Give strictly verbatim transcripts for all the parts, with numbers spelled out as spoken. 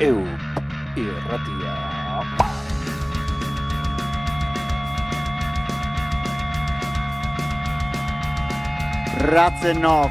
Eup irratia. Ratzenov.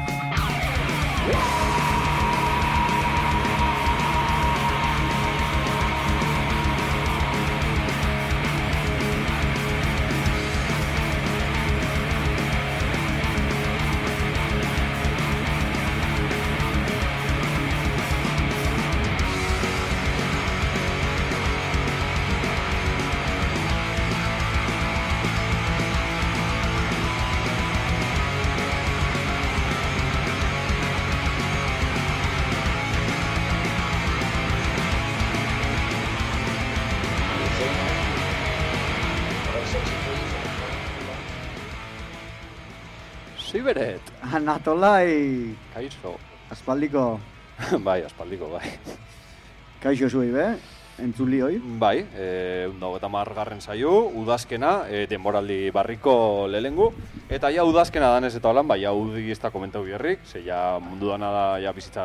Beret. Anatolai. Kaixo. Aspaldiko. Bai, aspaldiko, bai. Kaixo zuei, be? Entzuli hoi? Bai, e, undo eta margarren saio, udazkena, e, denboraldi barriko lehengu. Eta ja udazkena danez eta holan, bai, ja udi ez da komentau bierrik, ze ja mundu dana da ja bizitza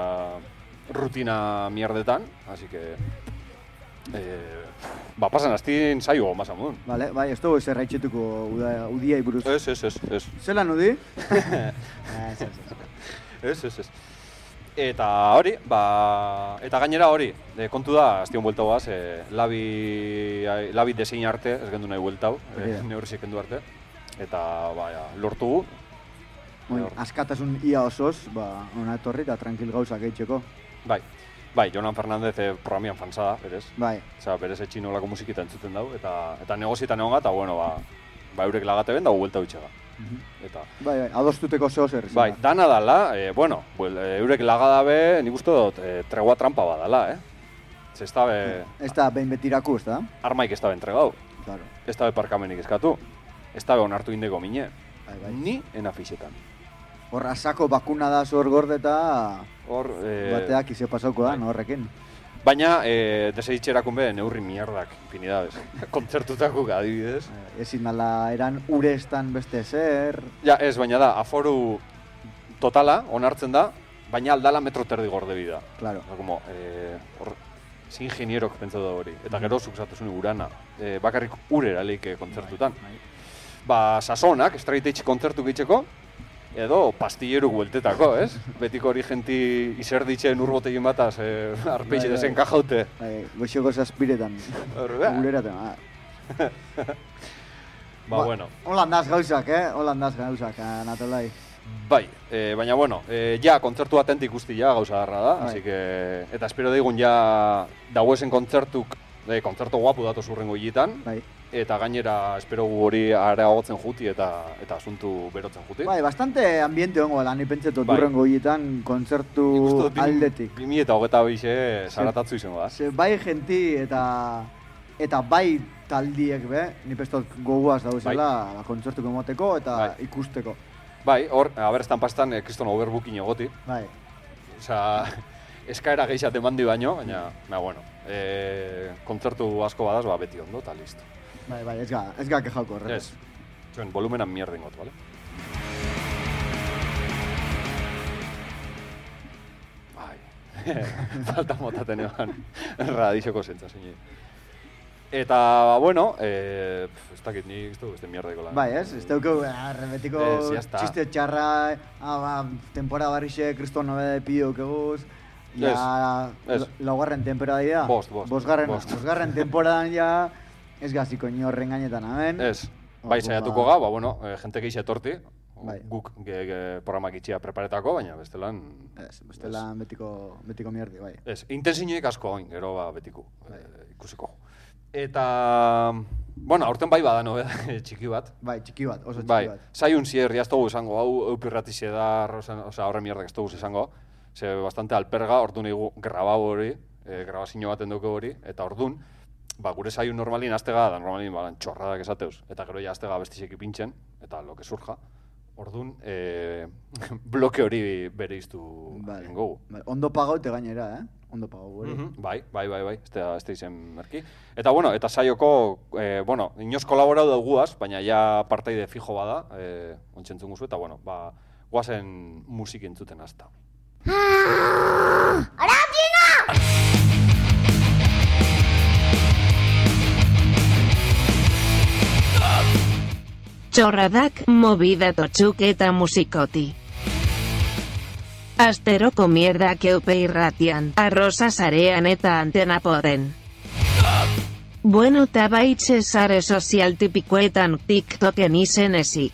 rutina mierdetan, así que... E, ba, pasan aztin saio gomaz amudun. Vale, bai, ez dugu zer haitxetuko udiai buruz. Ez, ez, ez, ez. Zelan udi? Ez, ez, ez. Ez, ez, Eta hori, ba... Eta gainera hori, e, kontu da, aztion bueltau gaz, e, labi, labi desein arte, ez gendu nahi bueltau, e, neurrizik gendu arte. Eta, ba, ja, lortugu. Moi, askatasun ia osoz, ba, ona etorri eta tranquil gauzak eitxeko. Bai. Bai, Jonan Fernandez eh, programian fansa da, berez. Bai. Osa, berez etxin nolako musikita entzuten dau, eta, eta negozietan egon eta, bueno, ba, ba eurek lagate ben, dago buelta bitxega. Uh-huh. Eta... Bai, bai, adostuteko zeo zer. Bai, dana dala, e, bueno, buel, e, eurek lagadabe, nik uste dut, e, tregua trampa badala, eh? Ze ez da be... Ez da behin betiraku, ez da? Armaik ez da be entregau. Claro. Ez da be parkamenik eskatu. Ez da be onartu indeko mine. Bai, bai. Ni enafixetan. Horra sako bakuna da zor gordeta... Hor... E... Bateak ize pasauko da, no horrekin. Baina, e, deseitxerakun be, neurri mierdak, infinidades. Kontzertutakuk adibidez. Ezin dala eran urestan beste zer... Ja, ez, baina da, aforu totala, onartzen da, baina aldala metro terdi gorde bida. Claro. Da, como, e, hor, zin ingenierok pentsatu da hori. Eta gero zuk zatuzun urana. E, bakarrik urera leike kontzertutan. Ba, sasonak, Straight kontzertu gitzeko, edo pastilleru bueltetako, ez? Betiko hori genti izerditzen urbotegin bataz, eh, arpeixe desen kajaute. Goxoko zazpiretan, uleratan. Ba, bueno. Holandaz gauzak, eh? Holandaz gauzak, Anatolai. Bai, eh, baina, bueno, eh, ja, kontzertu atentik guzti ja gauza garra da, así que... Eta espero daigun ja dagoesen kontzertuk, eh, kontzertu guapu datoz urrengo hiletan. Bai. Eta gainera espero gu hori areagotzen juti eta eta asuntu berotzen juti. Bai, bastante ambiente hongo da, ni pentsetu bai. Durrengo hietan kontzertu aldetik. bi mila hogeita bixe zaratatzu izango da. Ze bai genti eta eta bai taldiek be, ni pestot goguaz daudezela bai. Kontzertuko emoteko eta bai. Ikusteko. Bai, hor, haber estan eh, kriston overbooking egoti. Bai. Osea, eskaera gehiago mandi baino, baina, baina bueno, e, kontzertu asko badaz, ba, beti ondo eta listo. Bai, bai, ez ga, ez ga kejauko horretaz. Ez, zuen, volumenan mierden gotu, bale? Bai, falta motaten eban radixoko zentza, zein. Eta, bueno, eh, ez dakit nik ez dugu ez den mierdeko lan. Bai, ez, ez dugu, rebetiko txiste txarra, ah, ba, tempora barrixe, kriston nobeda de pio keguz, ja, laugarren temporada dira. Bost, bost. Bosgarren, bosgarren temporadan ja, ez gaziko inorren gainetan, amen. Ez, bai, saiatuko ga, ba, bueno, jente gehiago etorti, guk programak itxia preparetako, baina bestelan... Ez, bestelan betiko, betiko mierdi, bai. Ez, intensiñoik asko oin, gero ba, betiko, ikusiko. Eta, bueno, aurten bai bada nobeda txiki bat. Bai, txiki bat, oso txiki bat. Zaiun zierri, ez dugu esango, hau eupirratize dar, oza, horre mierdak ez dugu esango, ze bastante alperga, orduan egu grabau hori, grabazio baten duke hori, eta orduan, ba, gure zaiun normalin aztega, da normalin ba, txorradak esateuz, eta gero ja aztega bestizek ipintzen, eta lo que surja. Orduan, e, bloke hori bere iztu vale. Gogu. Vale. Ondo pagau eta gainera, eh? Ondo pagau hori. Mm -hmm. Bai, bai, bai, bai, ez da izen merki. Eta, bueno, eta saioko, e, bueno, inoz kolaborau dauguaz, baina ja partaide fijo bada, e, ontsentzun guzu, eta, bueno, ba, guazen musik entzuten hasta. ¡Ahora, txorradak, movida totxuk eta musikoti. Asteroko mierdak eupe irratian, arroza zarean eta antena poden. Bueno tabaitxe sare sozial tipikoetan TikToken izen ezik.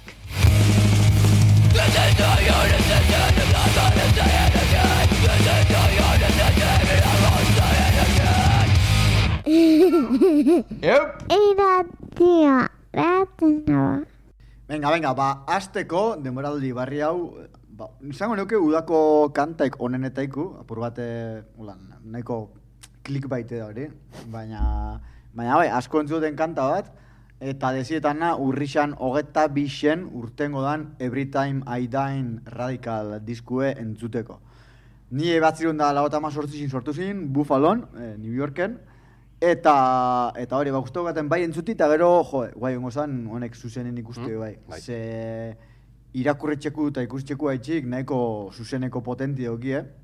Yep. Iratia, raten Venga, venga, ba, azteko, denboraldi barri hau, ba, izango neuke udako kantaik onenetaiku, apur bate, ulan, nahiko klik baite da hori, baina, baina bai, asko entzuten kanta bat, eta desietana urrixan hogeta bixen urtengo dan Every Time I Dine Radical diskue entzuteko. Ni batzirun da lagota ma sortzizin sortu zin, Buffalon, eh, New Yorken, Eta, eta hori, ba, guztoko gaten bai entzuti, eta gero, jo, guai, ongo zan, honek zuzenen ikuste, mm, bai. bai. Ze irakurretxeku eta ikustxeku haitxik, nahiko zuzeneko potenti doki, eh?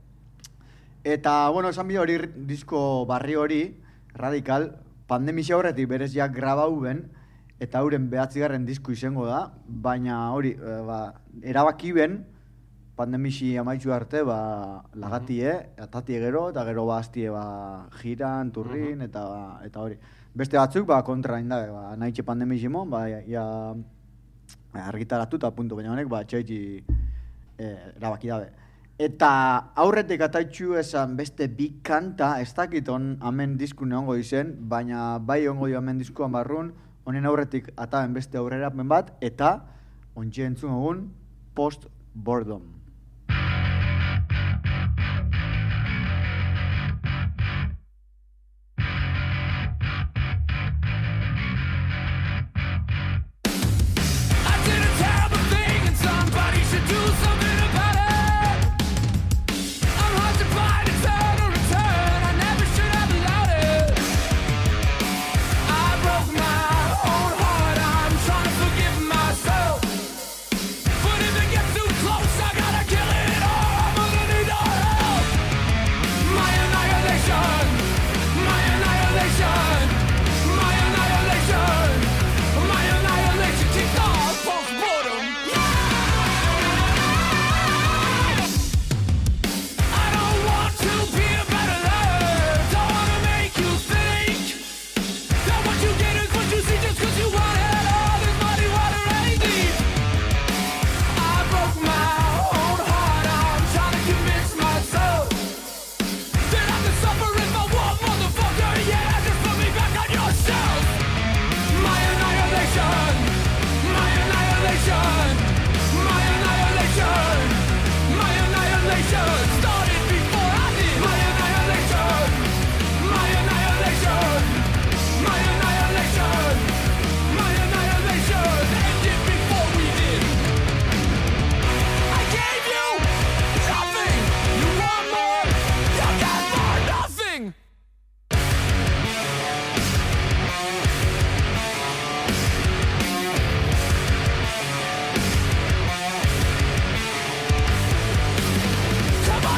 Eta, bueno, esan bide hori disko barri hori, Radical, pandemisia horretik berez jak grabau ben, eta hauren behatzigarren disko izango da, baina hori, e, ba, erabaki ben, pandemisi amaitzu arte, ba, lagatie, atatie gero, eta gero ba, aztie, ba, jiran, turrin, eta, eta hori. Beste batzuk, ba, kontra inda, ba, nahitxe pandemisimo, ba, ja, argitaratu eta puntu, baina honek, ba, txaitxi e, erabaki dabe. Eta aurretik ataitxu esan beste bi kanta, ez dakiton amen diskune ongo izen, baina bai ongo dio amen diskuan barrun, honen aurretik ataben beste aurrerapen bat, eta ontsi entzun egun, post-boredom. Come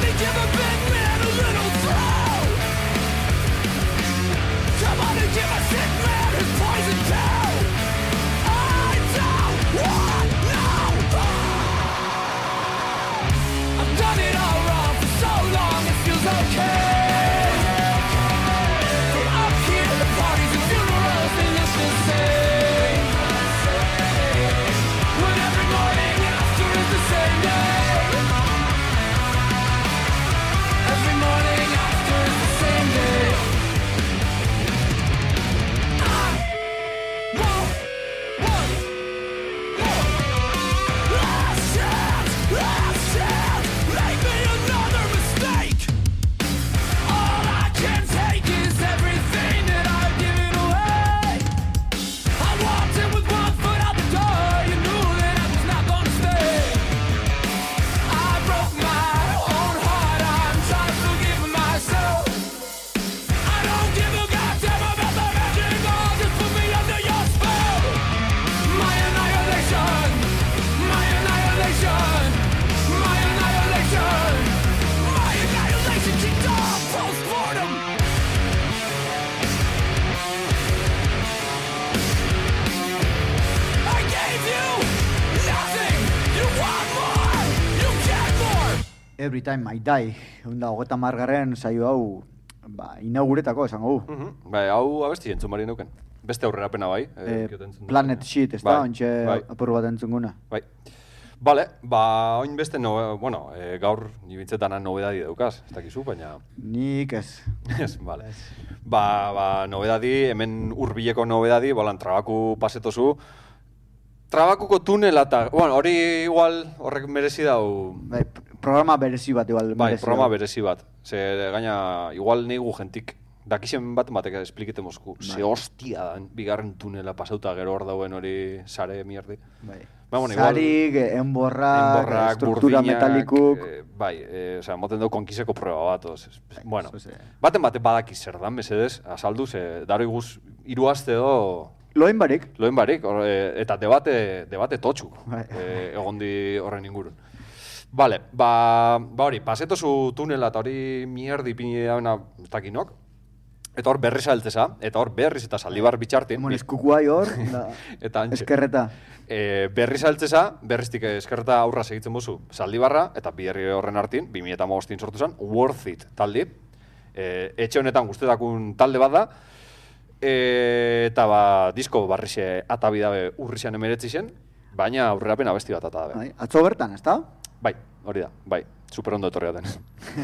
Every Time I Die, hunda hogeta margarren saio hau, ba, inauguretako esango gu. Mhm. Bai, hau abesti entzun bari nuken. Beste aurrerapena bai. Eh, kioten entzun dut. Planet Shit, ez da, Bai, ontxe bai. apur bat entzunguna. Bai. Bale, ba, oin beste, no, bueno, e, gaur nibintzetana nobedadi daukaz, ez dakizu, baina... Nik ez. Ez, bale. Ba, ba, nobedadi, hemen hurbileko nobedadi, bolan, trabaku pasetozu, trabakuko tunela eta, bueno, hori igual horrek merezi dau... Bai, programa berezi bat igual. Bai, merezi programa dau. berezi bat. Ze, gaina, igual neigu jentik, dakixen bat batek esplikete mozku. Bai. Ze hostia da, bigarren tunela pasauta gero hor dauen hori sare mierdi. Bai. Ba, bueno, igual- Zarik, enborrak, Enborrak, struktura burdinak, metalikuk. eh, bai, eh, osea, moten dau konkiseko proba bat, oz. Bueno, eso ze. baten bate badaki zer dan, mesedez, azaldu, ze, daro iguz, hiru aste edo, Loen barik. loen barik, or, eh, eta debate, debate totxu, Bai. eh, egondi horren ingurun. Vale, ba, ba hori, pasetozu tunela eta hori mierdi pini dauna ez dakinok, eta hor berriz altzeza, eta hor berriz eta saldibar bitxartin, Hemen bi- eskukuai hor, da, eta antxe. eskerreta. E, berriz altzeza, berriztik eskerreta aurra segitzen bozu Zaldibarra, eta biherri horren hartin, bi mila hamabostin sortu zen, Worth It taldi. E, etxe honetan guztetakun talde bat da, e, eta ba, disko barrixe atabidabe urrizean emeretzi zen, baina aurrerapen abesti bat atabe. Bai, atzo bertan, ez da? Bai, hori da, bai, super ondo etorri daten.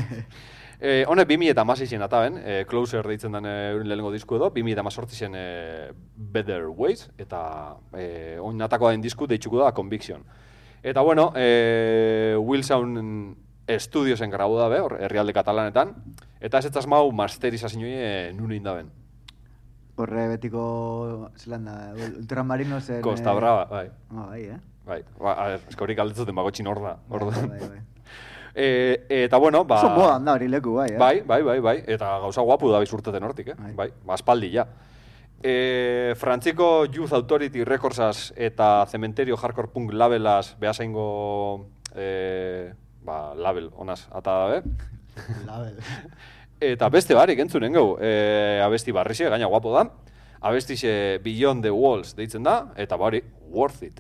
E, Hone bi mila hamaseizen ataben, e, Closer deitzen den euren lehenengo disku edo, bi mila hamazortzizen e, Better Ways, eta e, oin atakoa den disku deitzuko da Conviction. Eta bueno, e, Will Sound Studiosen grabu dabe, hor, herrialde katalanetan, eta ez ez mau masterizazioa e, nun indaben. Horre betiko, zelan da, ultramarino zen... Costa Brava, bai. Ah, bai, eh? Bai, ba, a ver, eskorik aldetzuten bagotxin hor da. Hor da. Bai, bai. E, eta bueno, ba... Oso modan da hori leku, bai, eh? Bai, bai, bai, bai, eta gauza guapu da bizurteten hortik, eh? Bai. Bai, ba, aspaldi ja. E, Frantziko Youth Authority Recordsaz eta Cementerio Hardcore Punk labelaz behasaingo e, ba, label honaz ata dabe. Label. Eta beste barik entzunen gau, e, abesti barrixe, gaina guapo da. Abestixe Beyond the Walls deitzen da, eta bari, Worth It.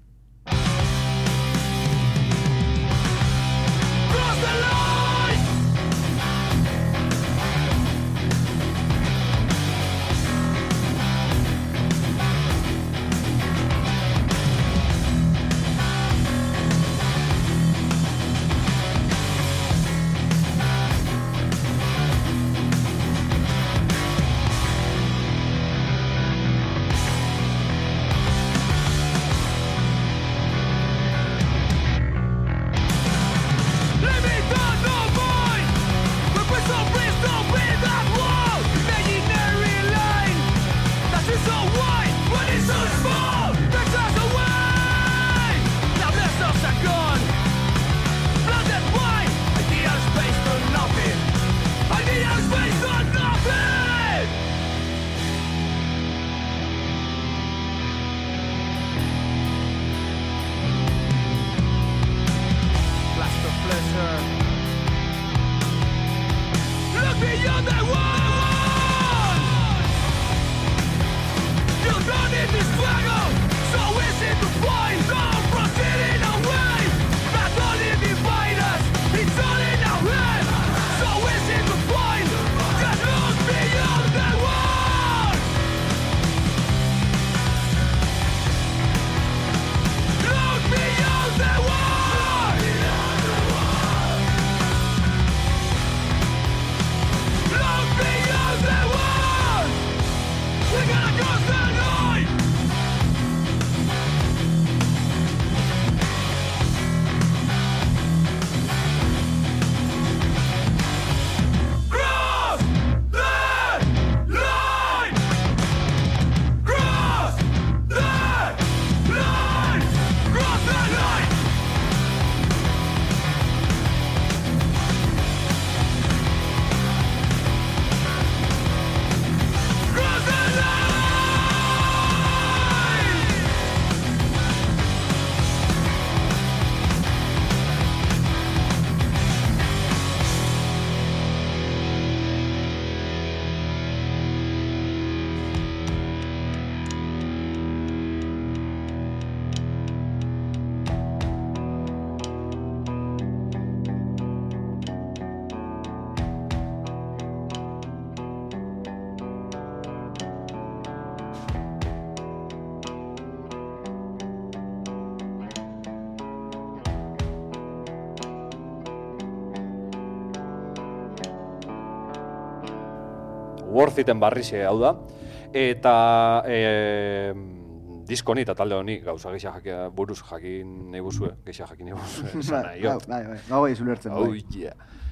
Worth Iten barrixe hau da. Eta e, disko honi eta talde honi gauza geixa jakia buruz jakin nahi buzue, geixa jakin nahi buzue, esan nahi jo. Bai, bai, bai, bai, zulertzen. Oh, yeah.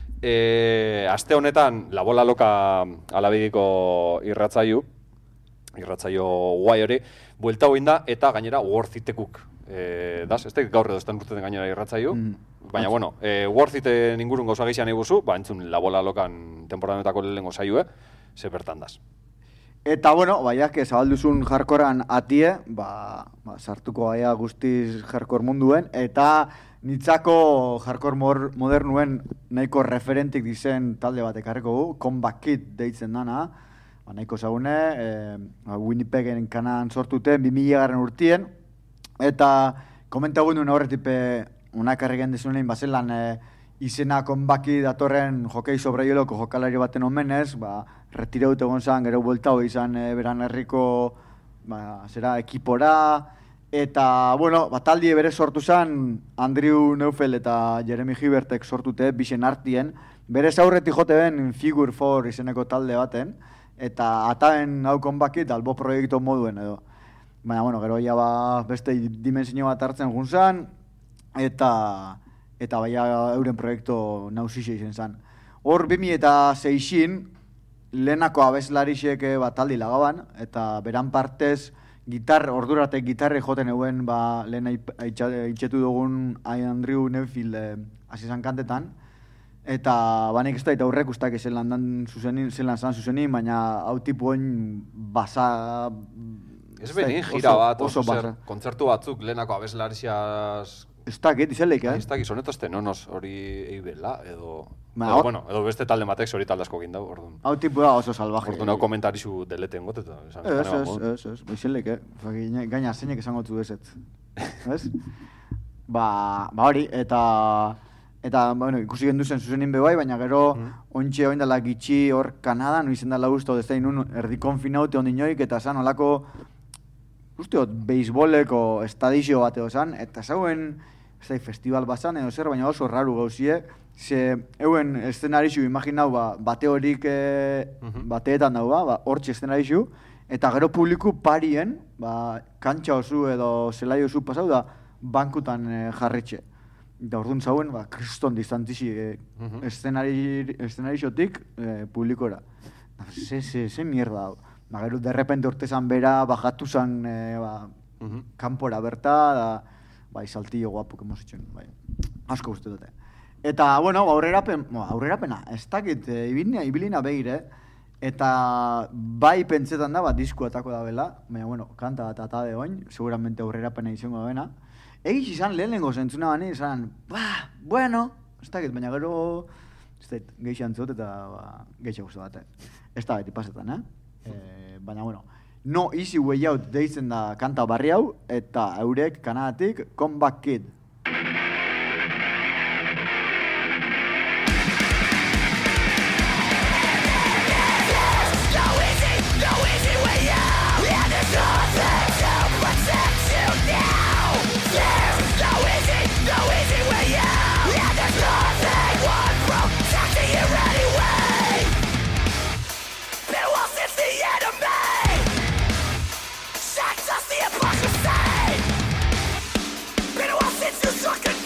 E, aste honetan, La Bola Loka alabidiko irratzaio, irratzaio guai hori, buelta hoin da, eta gainera Worth Itekuk. E, das, ez da gaur edo estan urteten gainera irratzaio, mm. baina, bueno, e, Worth Iten ingurun gauza geixa nahi buzu, ba, entzun La Bola Lokan temporadetako lehengo saioe, ze bertan daz. Eta, bueno, baiak, zabalduzun jarkoran atie, ba, ba, sartuko gaia guztiz jarkor munduen, eta nitzako jarkor modernuen nahiko referentik dizen talde bat ekarreko gu, Comeback Kid deitzen dana, ba, nahiko zagune, e, ba, Winnipegen kanan sortuten, bi mila garren urtien, eta komentagun duen horretipe unakarri gendezunein, bazelan e, izena Comeback datorren jokei sobraioloko jokalari baten omenez, ba, retireut egon zan, gero bueltau izan e, beran herriko ba, zera, ekipora, eta, bueno, ba, taldi bere sortu zan, Andrew Neufeld eta Jeremy Hibertek sortute, bixen artien, bere zaurretik jote ben Figure Four izeneko talde baten, eta ataben hau Comeback albo proiektu moduen edo. Baina, bueno, gero ja ba, beste dimensio bat hartzen gunzan, eta eta baina euren proiektu nausixe izen zan. Hor, bi mila eta seixin, lehenako abeslarixek bat taldi lagaban, eta beran partez, gitar, orduratek gitarre joten euen, ba, lehen itxetu dugun Andrew Neufeld eh, azizan kantetan, eta banek ez da, eta horrek ustak zelan dan zuzenin, zelan zan zuzenin, baina hau tipuen basa... Ez benin, gira bat, oso, oso zer, kontzertu batzuk lehenako abeslarixiaz... Ez dakit, izeleik, eh? Ez dakit, sonetaz tenonos hori eibela, edo... Ba, edo, bueno, edo beste talde batek hori taldasko gindau, orduan. Hau tipu da oso salvaje. Orduan hau komentarizu deleten gote, eta esan ez, ez, ez, ez, izeleik, eh? Gaina zeinek esango zu ezet. Ez? Ba, ba hori, eta... Eta, bueno, ikusi genduzen zuzenin bebai, baina gero mm. ontxe oin dela gitxi hor Kanadan, izen dela guztu, ez nun erdi konfinaute ondinoik, eta zan olako, usteot, beisboleko estadizio bat edo zan, eta zauen, ez da, festival bazan edo zer, baina oso raru gauzie, ze euen eszenarixu imaginau ba, bate horik e, mm-hmm. bateetan dau ba, hortxe eszenarixu, eta gero publiku parien, ba, kantxa osu edo zelai osu pasau da, bankutan e, jarritxe. Eta orduan zauen, ba, kriston distantixi e, mm-hmm. eszenarixotik e, publikora. Ze, ze, ze mierda hau. Ba, gero, derrepente urtezan bera, bajatu zan, e, ba, mm-hmm. kanpora berta, da, bai, saltillo guapu, kemos itxen, bai, asko uste dute. Eta, bueno, aurrerapen, bueno, aurrerapena, ez dakit, e, ibilina, ibilina behire, eta bai pentsetan da, bat disku atako da bela, baina, bueno, kanta bat atade oin, seguramente aurrerapena izango da bena. Egiz izan lehenengo zentzuna bani, izan, ba, bueno, ez dakit, baina gero, ez dakit, geixan zut eta ba, geixan guztu bate. Ez da beti pasetan, eh? E, baina, bueno, No Easy Way Out deitzen da kanta barri hau, eta eurek Kanadatik Comeback Kid. Suck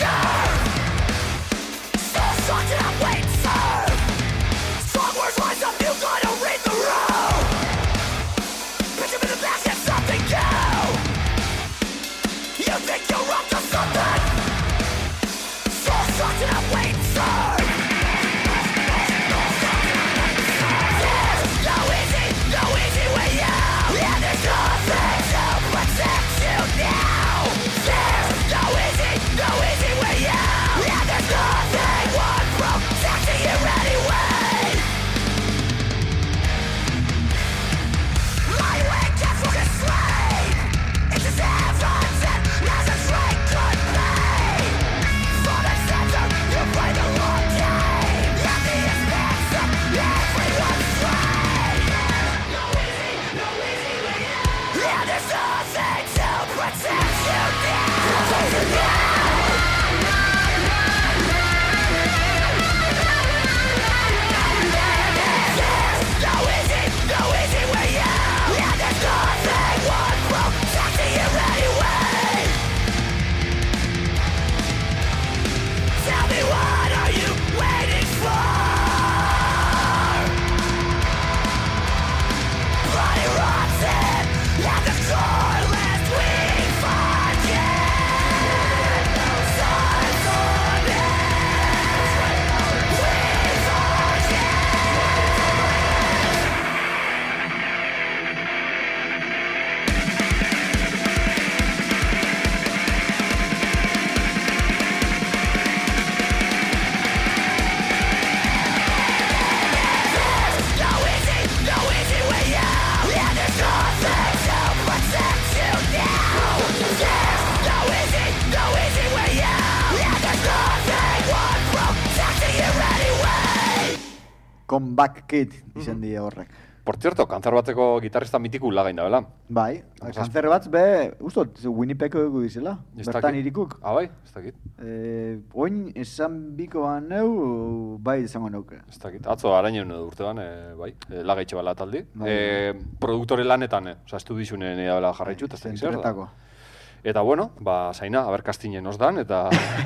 Comeback Kid izen die horrek. Por cierto, kanzer batzeko gitarrista mitiku lagain da, bela? Bai, kanzer batz be, ustot, Winnipego egu dizela, bertan irikuk. Ah, bai, ez dakit. Eh, oin esan biko neu, bai izango neuke. Ez dakit, atzo arañen edo urtean, e, bai, e, lagaitxe bala taldi. Bai, e, produktore lanetan, e, oza, estudixunen eda bela jarraitxu, eta ez dakit zer da. Zenturetako. Eta bueno, ba, zaina, aber kastinen os dan, eta...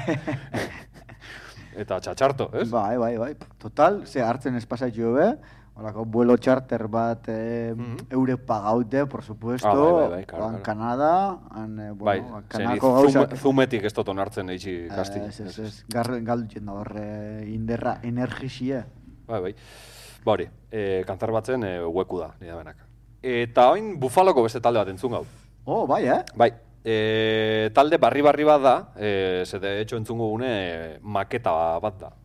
eta txatxarto, ez? Bai, bai, bai. Total, ze hartzen espasatxo be, holako vuelo charter bat eh, Mhm. eure pagaute, por supuesto, Ah, bai, bai, bai, claro, han claro. Kanada, han, eh, Bai, bueno, zeni Kanadako gauzak. zume- zumetik ez toton hartzen eitzi kastin. Ez, ez, ez, galdutzen da horre inderra, energixia. Bai, bai. Ba hori, e, kantzar batzen e, hueku da, nire benak. Eta oin Bufaloko beste talde bat entzun gau. Oh, bai, eh? Bai, e, talde barri-barri bat da, e, ze de hecho entzungo gune e, maketa bat da.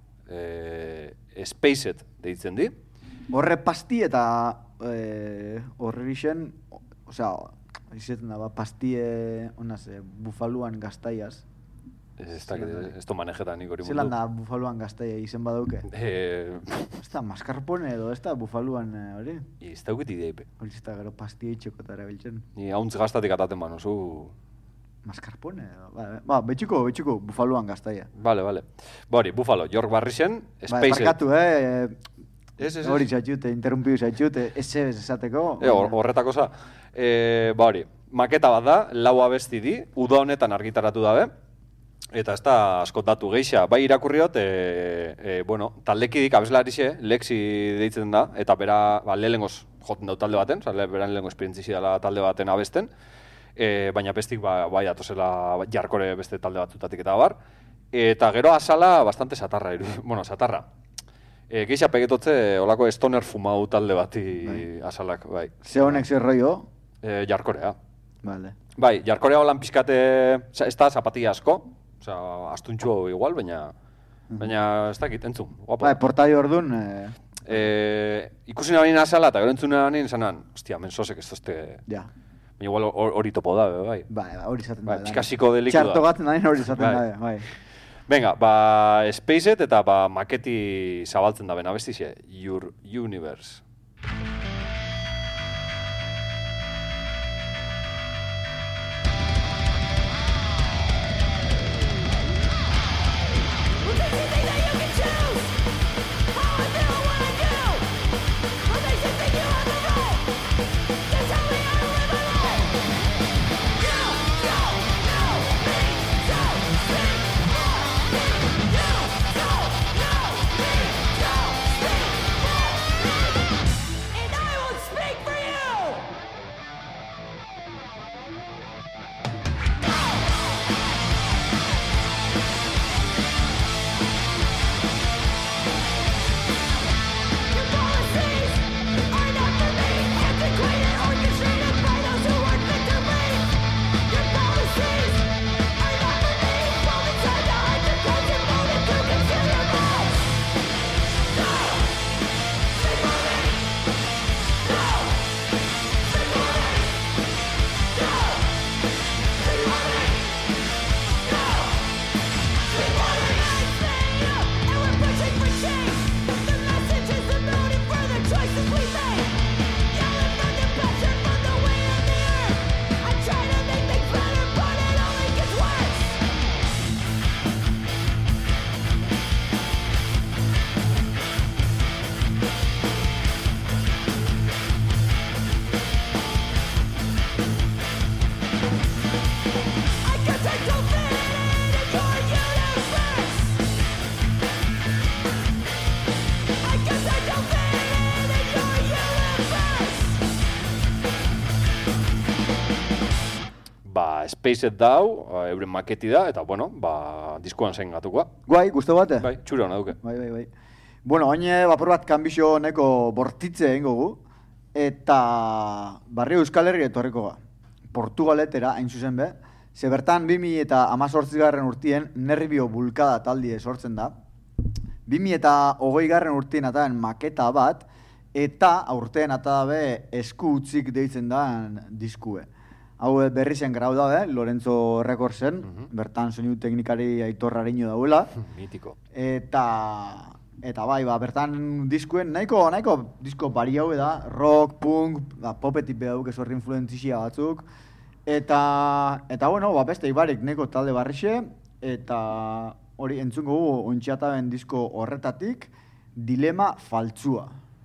E, Spaced deitzen di. Horre pasti eta eh, horre bixen, osea, izaten da, ba, pastie, onaz, eh, bufaluan gaztaiaz. Ez, ez dakit, ez to manejetan nik hori mundu. Zelan da bufaluan gaztaia izen badauke? E, Ez da, mascarpone edo, ez da, bufaluan eh, hori? ez daukit ideipe. Hori ez da, gero pastia itxekotara biltzen. Ni hauntz gaztatik ataten banozu. Mascarpone edo, ba, ba, betxuko, betxuko, bufaluan gaztaia. Vale, vale. Ba hori, Buffalo, York Barrisen, Ba, Spaced. parkatu, eh, Ez, ez, ez. hori zatxute, interrumpiu zatxute, ez ez esateko. E, hor- horretako za. E, ba hori, maketa bat da, lau abesti di, uda honetan argitaratu dabe, eta ez da askot datu geixa. Bai irakurriot, e, e, bueno, taldekidik abeslarixe, Lexi deitzen da, eta bera, ba, lehengoz joten dau talde baten, oza, beran lehengo esperientzizi dela talde baten abesten, e, baina bestik ba, bai atozela jarkore beste talde batutatik eta bar, eta gero azala bastante satarra, iru, bueno, satarra. E, geixa pegetotze olako stoner fumau talde bati azalak, bai. Ze honek zer rollo? E, jarkorea. Vale. Bai, jarkorea holan pizkate, ez da zapatia asko, osea, astuntxo igual, baina, baina ez dakit, entzun, guapo. Bai, portai ordun, eh, E, ikusi nabain azala eta gero entzun nabain zanan, ostia, mensosek ez dozte, ja. baina igual hor- hori topo da, bai. Bai, bai, hori izaten Bai, da. pixka psikodelikua. Txarto gaten da, hori izaten Bai. da, bai. Venga, ba, Spaced eta ba, maketi zabaltzen da bena bestixe, Your Universe. Spaced dau, euren maketi da, eta, bueno, ba, diskuan zein gatukoa. Guai, guztu bate? Bai, txura hona duke. Bai, bai, bai. Bueno, oin bapur bat kanbixo neko bortitze egingo gu, eta barrio Euskal Herri etorriko ga. Portugaletera, hain zuzen be, ze bertan bi mila eta hamazortzigarren urtien nervio bulkada taldie sortzen da, bi mila eta hogeigarren urtien ataen maketa bat, eta aurten ata dabe esku utzik deitzen da diskue. Hau berri zen grau dabe, Lorenzo Recordsen, bertan soinu teknikari Aitor Ariño dauela. Mitiko. Eta, Eta bai, ba, bertan diskuen, nahiko, nahiko disko bari hau da, rock, punk, ba, popetik behar ez horri influenzizia batzuk. Eta, eta bueno, ba, beste ibarik nahiko talde barrixe, eta hori entzungo gu ontxataben disko horretatik, Dilema Faltsua.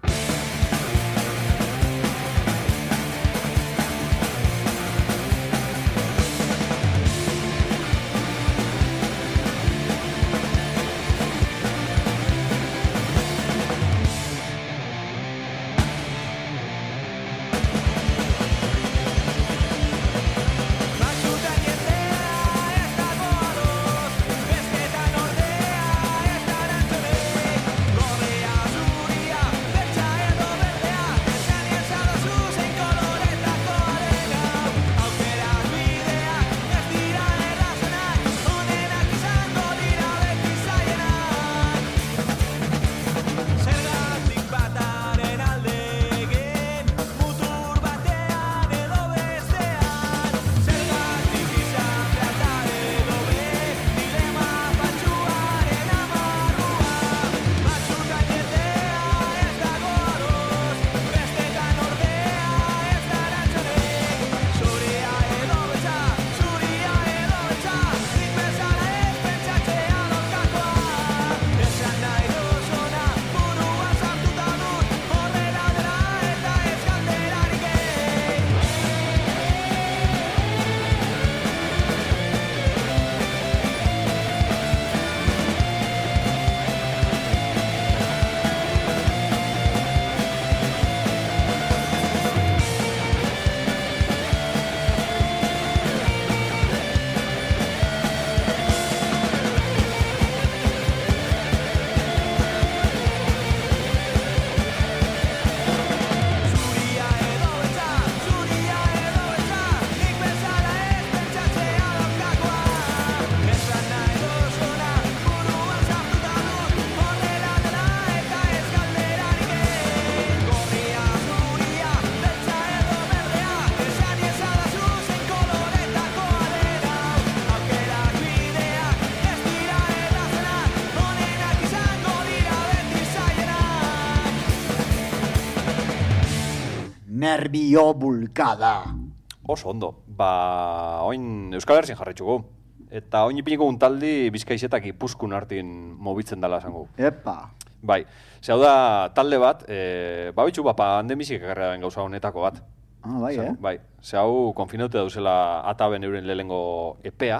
Nerbio bulkada. Oso ondo. Ba, oin Euskal Herrian jarraitzugu. Eta oin ipiniko un taldi Bizkaizetak Ipuzkun artin mobitzen dela esango. Epa. Bai, ze hau da talde bat, e, ba bitxu, ba, pandemizik ekarra den gauza honetako bat. Ah, bai, ze, eh? Bai, ze hau konfinaute dauzela ataben euren lehengo epea,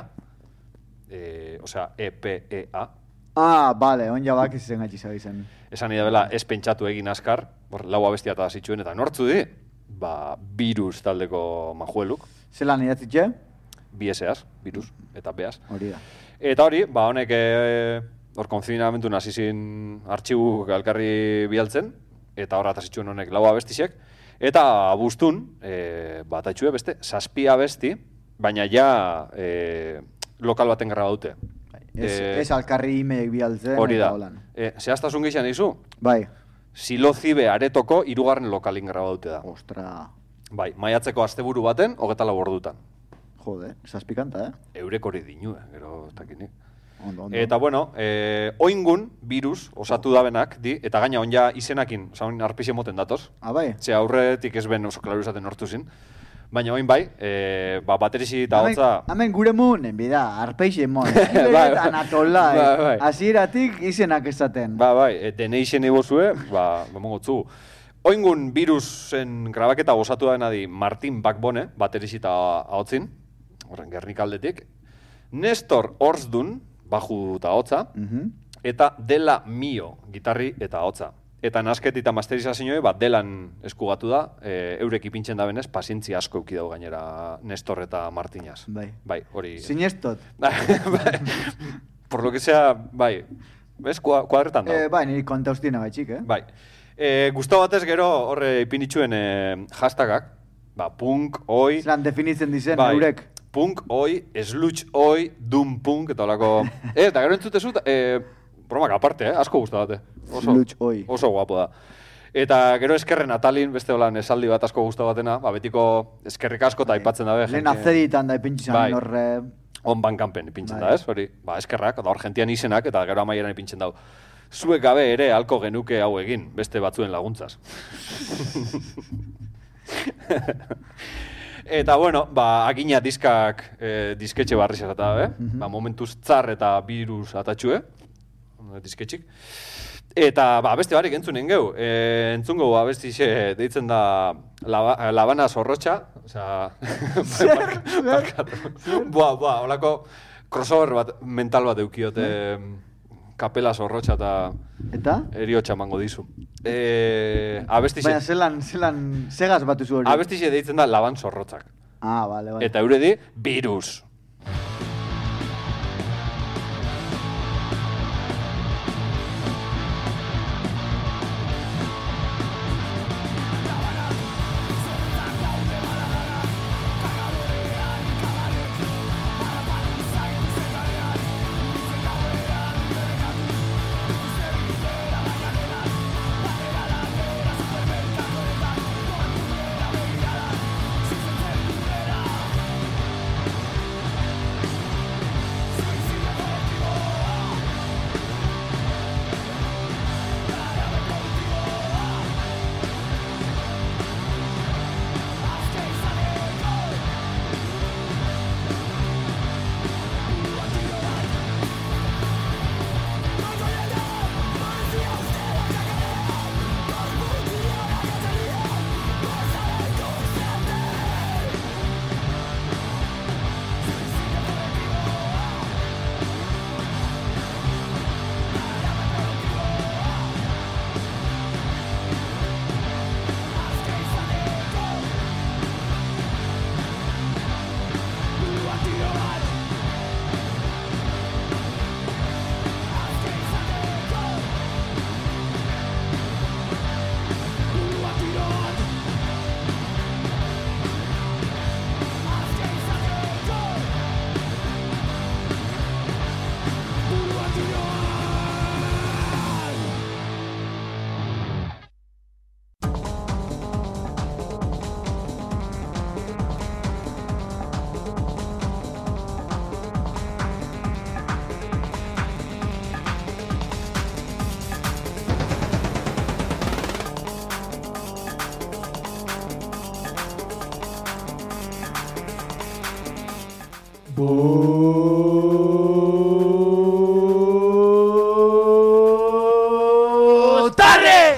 e, osea, E P E A. Ah, bale, on jabak izan gaitxi zabizen. Esan nida bela, ez pentsatu egin askar, hor, lau abestia eta zituen, eta nortzu di? Ba, Virus taldeko majueluk. Zelan idatzitxe? Bi eseaz, Virus, eta beaz. Hori da. Eta hori, ba, honek, e, hor konfinamentu nazizin artxibu galkarri bialtzen, eta horra zituen honek lau abestisek, eta abustun, e, bat haitxue beste, zazpi abesti, baina ja e, lokal baten graba dute. Ez, E, ez alkarri imeek bialtzen. Hori da. eta holan. E, zehaztasun geixan izu? Bai. Silozibe aretoko hirugarren lokalin graba dute da. Ostra. Bai, maiatzeko asteburu baten, hogeta lau ordutan. Jode, zazpikanta, eh? Eurek hori dinue, gero ez dakinik. Ondo, ondo. Eta bueno, eh, oingun, Virus, osatu dabenak, di, eta gaina on ja izenakin, oza, oin arpixe moten datoz. Ah, bai? Ze aurretik ez ben oso klaru izaten nortu zin. Baina oin bai, eh, ba, baterizi eta Hemen- hotza... Hemen gure munen, bida, arpeixe mon. Bai, Bai, bai. Anatola, Bai, eh? bai. Hasieratik izenak esaten. Ba, bai, e, dene izen ibozue, ba, bamongo tzu. Oingun Virusen grabaketa osatu da di Martin Backbone, baterizi eta ahotzin, horren Gernikaldetik. Nestor Orzdun, baju eta hotza, Mhm. eta Dela Mio, gitarri eta hotza. Eta nasket eta masterizazioe, bat Delan eskugatu da, e, eurek ipintzen da benez, pazientzia asko euki dago gainera Nestor eta Martinaz. Bai. Bai, hori... Sinestot. Bai, por lo que sea, bai, bez, Kua- kuadretan dago. Eh, bai, niri konta ustien abaitxik, eh? Bai. E, Gustavo batez gero horre ipinitxuen e, hashtagak, ba, punk, oi, Zelan definitzen dizen, bai, eurek. punk, oi, sludge, oi, doom punk, eta olako... e, eta gero entzutezu, e, bromak aparte, eh? Asko Gustavo bate. Oso, Sludge, oi. oso guapo da. Eta gero eskerren atalin, beste holan esaldi bat asko Gustavo batena, ba, betiko eskerrik asko eta aipatzen dabe. Lehen jente- azeditan da ipintxi Bai. zamen horre... On bankanpen ipintzen Bai. da, ez? Hori, ba, eskerrak, eta argentian izenak, eta gero amaieran ipintzen dau. zuek gabe ere halko genuke hau egin, beste batzuen laguntzaz. Eta, bueno, ba, agina diskak eh, disketxe barri zerata dabe, mm-hmm. ba, momentuz tzar eta virus atatxue, disketxik. Eta, ba, beste barik entzunen geu, e, entzungo ba, beste ixe deitzen da laba, Labana Zorrotxa, osea, zer, zer, boa, boa, holako crossover bat, mental bat eukiote, kapela Zorrotxa eta, eta? Eriotxa mango dizu. E, abestixe... Baina, zelan, zelan, segaz batu zu hori? Abestixe deitzen da Laban Zorrotzak. Ah, bale, bale. Eta eure di, virus. ¡Tarre!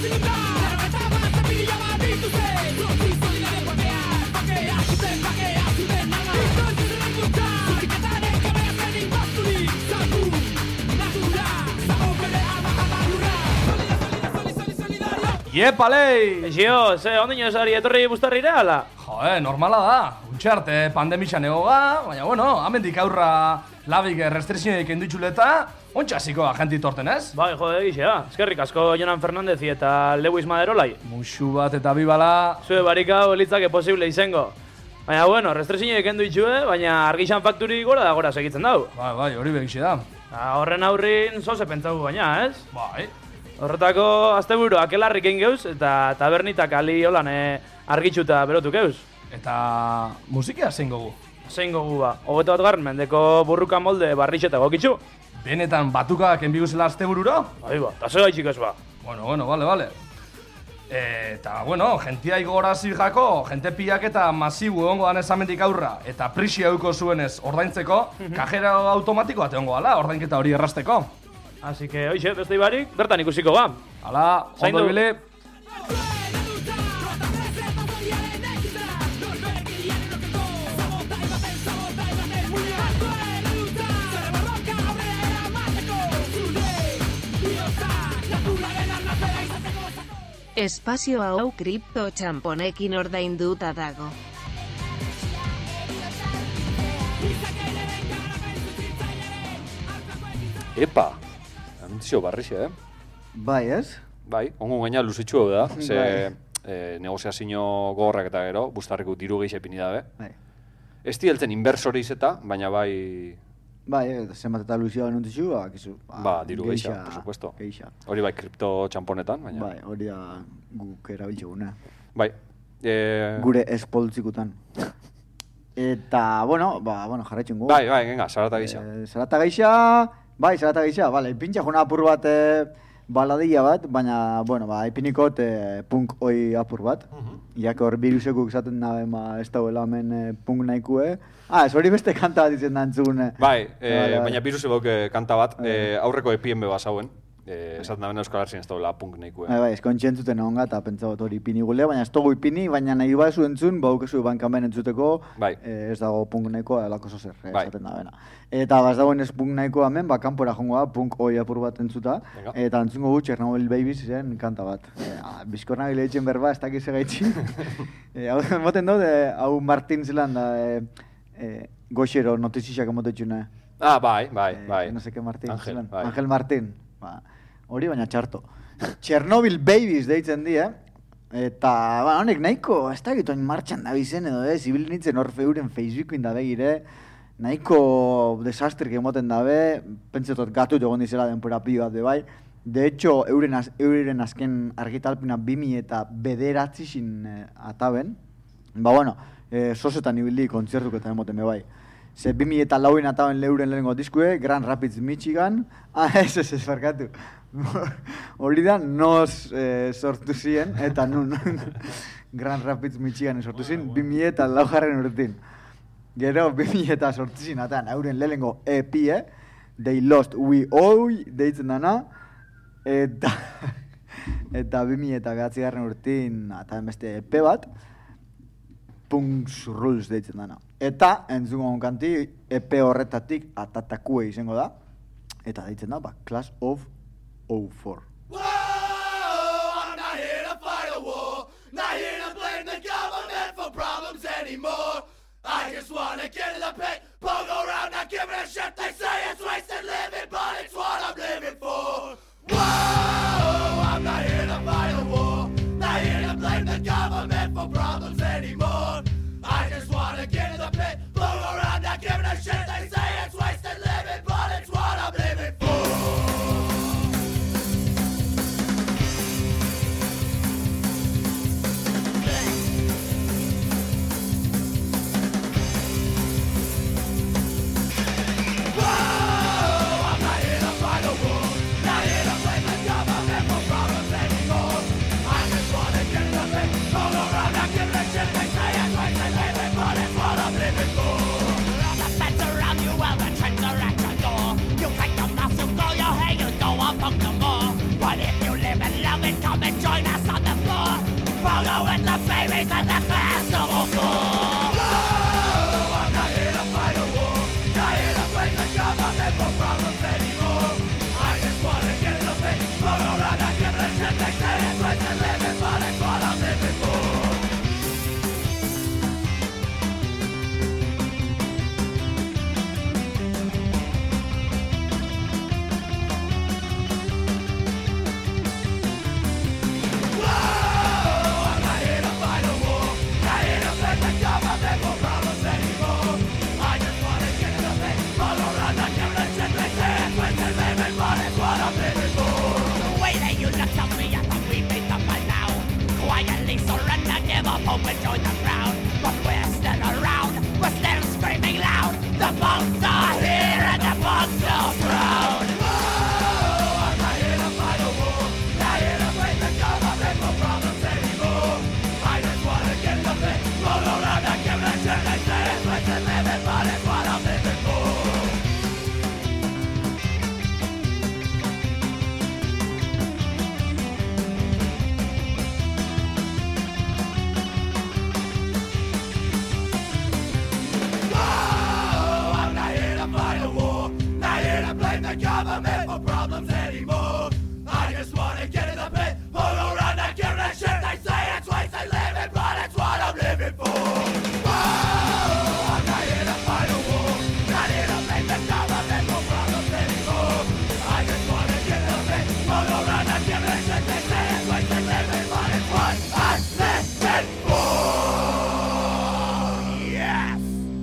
Iepalei! Eixio, ze, ondino esari etorri bustarrira, ala? Joe, normala da. Untxarte, pandemixan egoga, baina, bueno, amendik aurra labik restrizioik endutxuleta, ontxasiko agenti torten, ez? Bai, jode, gixea. Eskerrik asko Jonan Fernandez eta Lewis Maderolai. Muxu bat eta bibala... Zue barika holitzake posible izango. Baina, bueno, restrizioik endutxue, baina argixan fakturi gora da gora segitzen dau. Bai, bai, hori begixe da. Horren aurrin zoze pentsagu baina, ez? Bai. Horretako asteburu akelarrik egin geuz, eta tabernitak ali holan eh, argitxuta berotu geuz. Eta musikia zein gogu? Zein gogu ba. Hogeita bat garren mendeko burruka molde barritxeta gokitxu. Benetan batuka kenbiguzela astebururo? Bai ba, eta ze gaitxik ez ba. Bueno, bueno, vale, vale. Eta, bueno, gentia igorazi jako, jente pilak eta masibu egongo dan ezamendik aurra, eta prixi hauko zuenez ordaintzeko, kajera automatiko bat egongo ala, ordainketa hori errasteko. Así que, oixe, beste ibarik, bertan ikusiko ba. Hala, ondo ibili. Espazio hau kripto txamponekin ordainduta dago. Epa! Anuntzio barrixe, eh? Bai, ez? Bai, ongo gaina luzitxu da, ze eh, negoziazio gogorrak eta gero, bustarriko diru gehiago epini dabe. Bai. Ez dieltzen inversori izeta, baina bai... Bai, zenbat eta luzioa anuntzizu, ba, kizu. Ba, diru gehiago, por supuesto. Geixa. Hori bai, kripto txamponetan, baina... Bai, hori da guk erabiltzeguna. Bai. E... Gure espoltzikutan. Eta, bueno, ba, bueno, jarraitzen gu. Bai, bai, genga, zarata geixa. E, zarata geixa, Bai, zarata gisa, bale, ipintxa juna apur bat e, baladilla bat, baina, bueno, ba, ipinikot e, punk oi apur bat. Iako hor birusekuk esaten dabe, ma, ez dauela hemen e, punk nahikue. Ah, ez hori beste kanta bat izen da entzun. E. Bai, e, Vale, vale. baina biruse bauk kanta bat, e, aurreko epien beba zauen. E, esaten daben Euskal Herrian ez dauela punk nahikue. Bai, bai, eskontxentzuten onga eta pentsabot hori ipini gule, baina ez dugu ipini, baina nahi bazu entzun, baukezu bankamen entzuteko, Bai. eh, ez dago punk nahikoa alako zozer, eh, Bai. esaten da bena. Eta baz dagoen ez punk nahikoa hemen, ba, kanpora jongo da, punk oi apur bat entzuta, Venga. eta entzungo gu Chernobyl Babies zen kanta bat. E, Bizkorna gile etxen berba, ez dakiz egaitxin. e, hau, moten dut, e, hau Martin zelan da, e, e, goxero notizixak emotetxune. Ah, bai, bai, Eh, bai. No seke Martin, Angel, zelan. bai. Angel Martin. Ba, hori baina txarto. Chernobyl Babies deitzen die, eta ba, honek nahiko, ez da gitu martxan da bizen edo ez, ibil nintzen hor feuren Facebookin da begire, nahiko desastrik emoten dabe, pentsetot gatut egon dizela denpora pilo bat be bai. De hecho, euren, az, euren azken argitalpina bimi eta bederatzi sin eh, ataben. Ba, bueno, eh, sosetan ibildi kontzertuk eta emoten be bai. Ze bimi eta lauen ataben leuren lehenengo diskue, Grand Rapids, Michigan. Ah, ez, ez, ez, barkatu. Hori da, nos eh, sortu ziren, eta nun. Grand Rapids, Michigan sortu ziren, bimi eta laugarren urtin. Gero, bimi eta sortu ziren, atan, euren lehenengo E P, eh? They Lost We All, deitzen dana. Eta, eta bimi eta gatzigarren urtin, eta beste E P bat, Punks Rules deitzen dana. Eta, entzungo kanti, E P horretatik atatakue izango da. Eta deitzen da, ba, Class of oh four. Whoa, I'm not here to fight a war, not here to blame the government for problems anymore. I just wanna get in the pit, poke around, not giving a shit. They say it's wasted living, but it's what I'm living for. Whoa, I'm not here to fight a war, not here to blame the government for problems anymore. I just wanna get in the pit, poke around, not giving a shit. They say it's wasted living, but it's what I'm living for. Follow in the babies and the class of all four. No, I'm not here to fight a war, not here to blame the government for problems anymore. I just wanna get in the pit, float around and give it a shit. They say it's wasted living, but it's what I'm living for. Open to the ground, but we're still around, we're still screaming loud. The punks are here and the punks are proud. Whoa, I'm not here to fight a war, not here to blame the government for problems anymore. I just wanna get in the pit, roll around and give it a shit. They say it's wasted living, but it's what I'm living for. The government for problems anymore. I just wanna get in the pit, pull around and give it a shit. They say it's wasted living, but it's what I'm living for. Whoa, I'm not here to fight a war, not here to blame the government for problems anymore. I just wanna get in the pit, pull around and give it a shit. They say it's wasted living, but it's what I'm living for. Yes.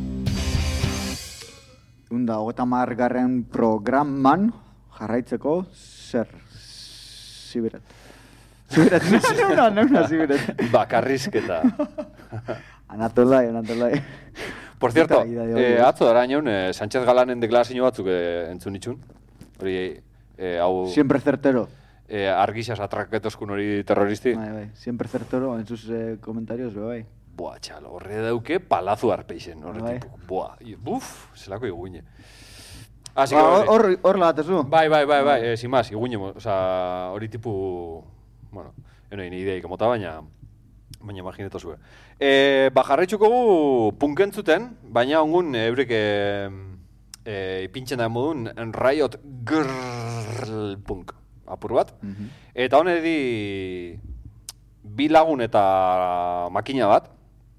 Unda, hogeta margarren programan jarraitzeko zer zibiret. Zibiret, neuna, neuna zibiret. Bakarrizketa. Anatolai, Anatolai. Por cierto, Eta, ida, ida, eh, ida. atzo dara nion, eh, Sánchez Galanen deklarazio batzuk eh, entzun itxun. hori, eh, hau... Siempre certero. Eh, argixas atraketoskun hori terroristi. Bai, bai, siempre certero en sus eh, comentarios, bai. Buah, txal, horre dauke palazu arpeixen, horre Bai. tipu. Buah, i- buf, zelako iguine. Así Ba, que hor, hori. hor, hor lagatezu. Bai, bai, bai, bai, eh, sin más, iguine, o sea, hori tipu, bueno, eno ni ideik emota, baina, baina imagineto zue. Eh, ba, jarraitzuko gu punkentzuten, baina ongun eurek eh, eh, ipintzen da modun Riot Girl Punk, apur bat. Eta honedi bi lagun eta makina bat,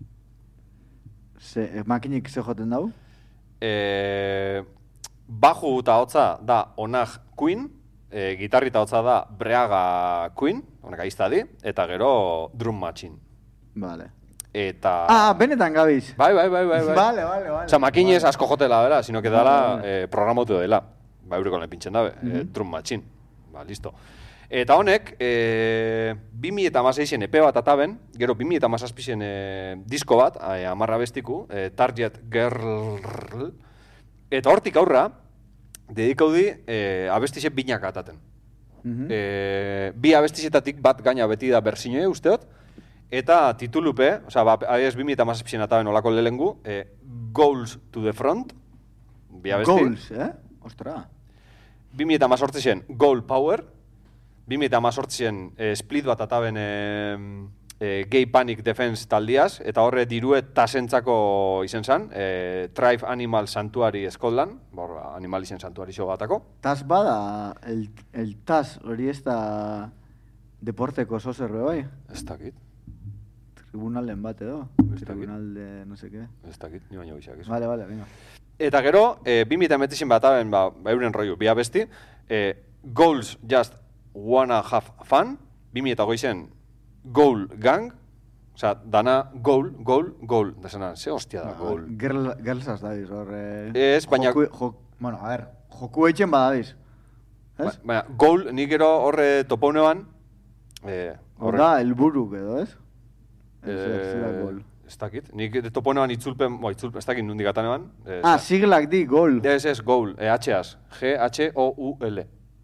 Se, eh, makinik ze joten dau? e, baju eta hotza da Onag Queen, e, gitarri eta hotza da Breaga Queen, honek aiztadi, eta gero Drum Machine. Vale. Eta... Ah, benetan gabiz. Bai, bai, bai, bai, bai. Vale, vale, vale. Osa, makinez Vale. asko jotela, bera, sino que dala Vale, vale. eh, programatu dela. Ba, eureko lehen pintzen dabe, eh, Drum Machine. Ba, listo. Eta honek, e, bi mila eta hamaseizen epe bat ataben, gero bi mila eta hamazazpizen e, disko bat, e, amarra bestiku, e, Target Girl, eta hortik aurra, dedikau di e, abestize binak ataten. Mhm. E, bi abestizetatik bat gaina beti da berzinoe usteot, eta titulupe, oza, ba, adiez bi mila eta hamazazpizen ataben olako lehengu, e, Goals to the Front, bi abesti. Goals, eh? Ostra. bi mila eta hamazortzizen Goal Power, bi mila eta hamazortzizen eh, split bat ataben eh, eh, Gay Panic Defense taldiaz, eta horre dirue tasentzako izen zan, eh, Tribe Animal Sanctuary Scotland, bor, animalizen santuari xo batako. Tas bada, el, el tas hori ez da deporteko zozerre bai? Ez dakit, Tribunalen bat edo? Ez dakit. Tribunal de no sé qué. ez dakit, ni baino gizak, ez. Vale, vale, venga. Eta gero, eh, bi mila eta hemeretzin bat ataben, ba, ba, euren roiu, bi abesti, eh, Goals Just Wanna Have Fun, bi mila eta hogeizen Goal Gang, osea, dana goal, goal, goal, da zena, ze hostia da, goal. Girl, girlsaz dabiz, hor... Eh, Ez, baina- Joku, jo, bueno, a ver, joku eitzen badabiz. Ba, Ez? baina, goal, nik gero horre topaunean, eh, Hor da, helburu edo, ez? Ez, eh, ez da gol. ez dakit, nik topaunean itzulpen, bo, itzulpen, ez dakit nundik atanean. Eh, Ah, siglak di, gol. Ez, ez, goal, eh, H-az, G H O U L.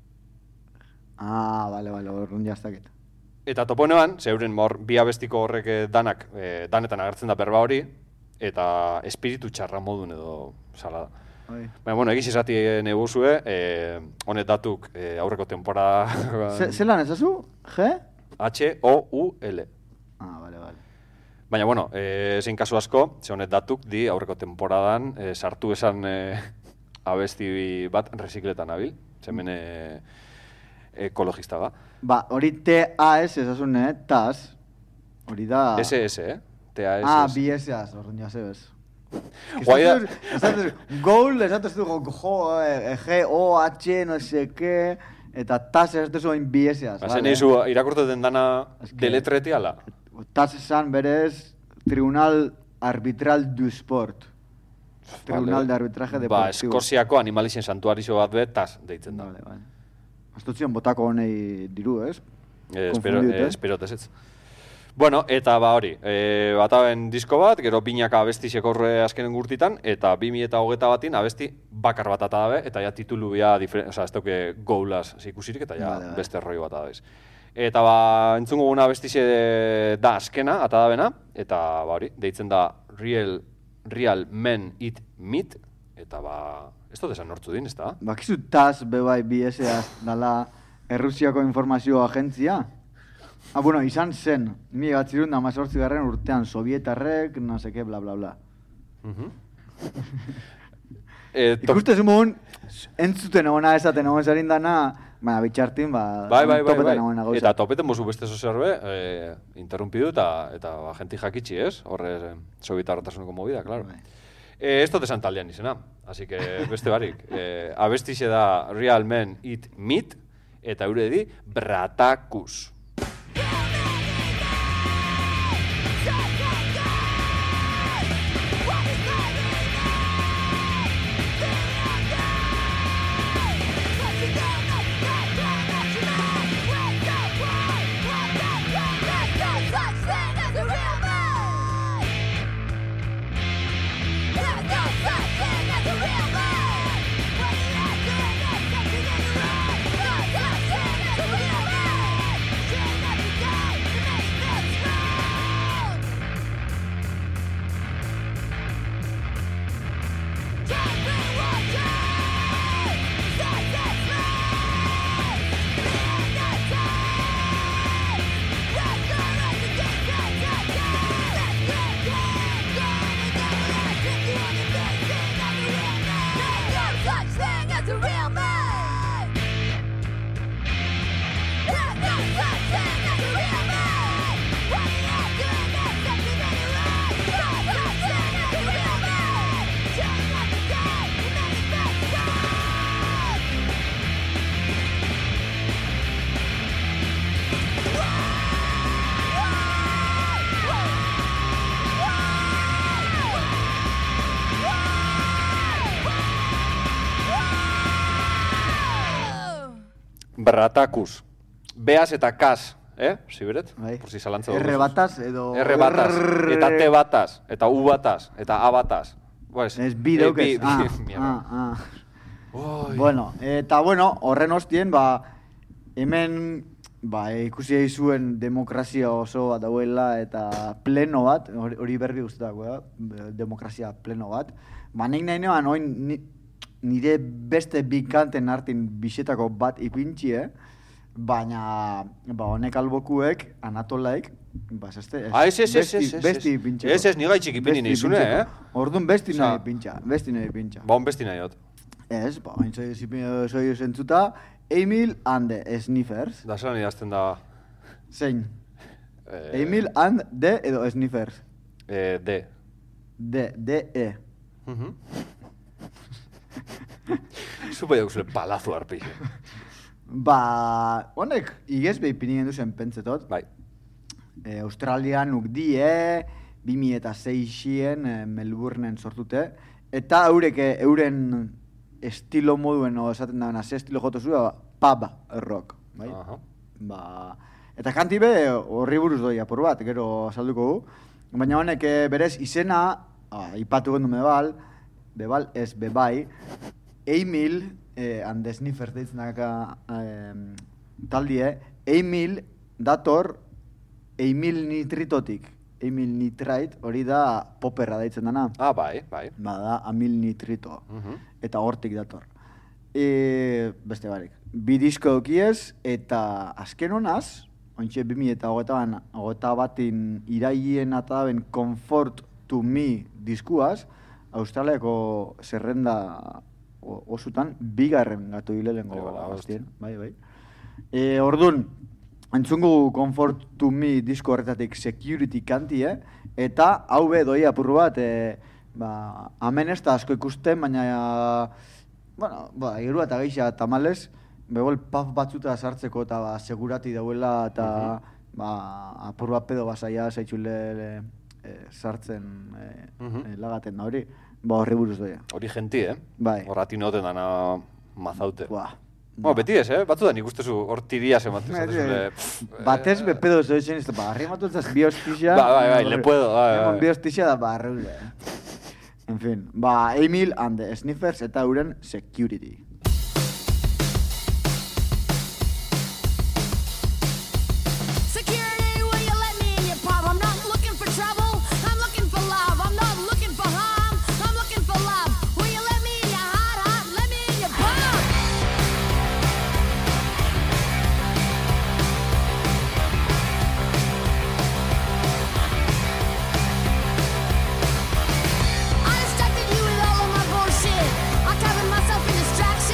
Ah, vale, vale, horren jaztakit. Eta toponean, zeuren hor bi abestiko horrek eh, danak, eh, danetan agertzen da berba hori, eta espiritu txarra modun edo sala da. Oi. Baina, bueno, egiz esati neguzue, eh, honet datuk eh, aurreko temporada Ze- Zelan ezazu? G? H O U L. Ah, vale, vale. Baina, bueno, eh, zein kasu asko, ze honet datuk di aurreko temporadan eh, sartu esan eh, abesti bat resikletan abil, zemen eh, ekologista ba. Ba, hori T A S ezazun, eh? Tas. Hori da... S S, eh? T A S. Ah, B S Az, horren jase bez. Guai da- Goal, esatez du, jo, eh, G, O, H, no sé qué, eta tas esatez du B S Az. Bazen eizu, irakurteten dana Es que- deletretiala. Tas esan berez, Tribunal Arbitral du Sport. Tribunal de Arbitraje Deportivo. Ba, Eskoziako animalizien santuarizio bat be, tas deitzen da. Vale, vale. Astutzion botako honei diru, ez? Eh, espero, Konfundiut, eh, eh? espero tezetz. Bueno, eta ba hori, e, bataben disko bat, gero binaka abestizeko horre azkenen gurtitan, eta bi mila eta hogeta batin abesti bakar bat atadabe, eta ja titulu bia, diferen, oza, ez dauke goulaz ikusirik, eta ja Vale, vale. beste roi bat adabez. Eta ba, entzungo guna abestize da azkena, atadabena, eta ba hori, deitzen da Real, Real Men Eat Meat, eta ba, ez dut esan nortzu din, ez da? Bakizu tas bebai B S Az dala Errusiako informazio agentzia? Ah, bueno, izan zen, mi batzirun da mazortzi garren urtean sovietarrek, no seke, bla, bla, bla. Mhm. Eh, top- Ikuste zumun, entzuten egona esaten egon zarin dana, baina bitxartin, ba, Bai, bai, bai, topetan bai. egona gauza. Eta topeten bozu beste zozerbe, eh, interrumpidu eta, eta ba, jenti jakitxi, ez? Horre, eh, sobitarrotasuneko movida, claro. Bai. Eh, ez dut esan taldean izena, así que beste barik. Eh, abestixe da Real Men Eat Meat, eta eure di Bratakus. There's no such thing as a real man. When you act good, there's something in Bratacus. Beaz eta kas, eh? Siberet? Bai. Por si zalantza dugu. R bataz edo... R bataz, eta T bataz, eta U bataz, eta A bataz. Pues, Ez bi daukez. Ah, mierda. ah, ah. Oi. Bueno, eta bueno, horren ostien, ba, hemen, ba, ikusi zuen demokrazia oso bat dauela eta pleno bat, hori hori berri guztetako da, demokrazia pleno bat. Ba, nik nahi neoan, oin, ni, nire beste bi kanten artin bisetako bat ipintxi, eh? Baina, ba, honek albokuek, Anatolaik, ba, zeste, Ah, ez, ez, ez, ez, ez, besti ez, pintxeko. ez, ez, ni gaitxik ipini Besti nizune, pintxeko. eh? Orduan besti Osea, nahi pintxa, besti nahi pintxa. Ba, on besti nahi hot. Ez, ba, hain zoi, zoi zentzuta, Emil and the Sniffers. Da zelan idazten da... Zein? Eh, Emil and the edo Sniffers. Eh, D. D, D, E. Mhm. Zupe dauzule palazo arpixe. Ba, honek, igez behi pinien duzen pentsetot. Bai. E, Australian nuk die, bi mila eta seisien e, Melbourneen sortute. Eta eurek e, euren estilo moduen, o esaten da, ze estilo joto zua, pub rock. Bai? Aha. Ba, eta kanti be horri buruz doi apur bat, gero azalduko gu. Baina honek e, berez izena, ah, ipatu gendu mebal, bebal ez bebai, Emil, eh, and the Sniffers deitzen daka eh, taldie, Emil dator Emil nitritotik. Emil nitrite, hori da poperra deitzen dana. Ah, bai, bai. Ba, da amil nitrito. Mhm. Eta hortik dator. E, beste barik. Bi disko eukiez, eta azken honaz, ointxe bi mila eta hogeita, hogeita batin iraien eta daben Comfort to Me diskuaz, Australiako zerrenda o- osutan bigarren gatu hilelengo Bai, bala, gaztien. Bai, bai. E, ordun, entzungu Comfort to Me disko horretatik Security kantie, eta hau be doi apur bat, e, ba, hemen ez da asko ikusten, baina, bueno, ba, iru eta geixa tamales, begol paf batzuta sartzeko eta ba, segurati dauela eta ba, apur bat pedo basaia zaitxule e, sartzen e, Mhm. e, lagaten da hori, ba horri buruz doia. Hori genti, eh? Bai. Horrati noten dana mazaute. Buah. Bueno, beti ez, eh? Batzutan ikustezu hor tiria sematu. Eh, Batez be pedo zoitzen ez da, ba, arrimatu ez bi hostixa. Ba, bai, bai, le puedo, bai, bai. Bi hostixa da, ba, arreule. En fin, ba, Emil and the Sniffers eta euren Security. Security, will you let me in your pub? I'm not looking for trouble, I'm looking for love. I'm not looking for harm, I'm looking for love. Will you let me in your heart, heart? Let me in your pub. I distracted you with all of my bullshit. I covered myself in distraction.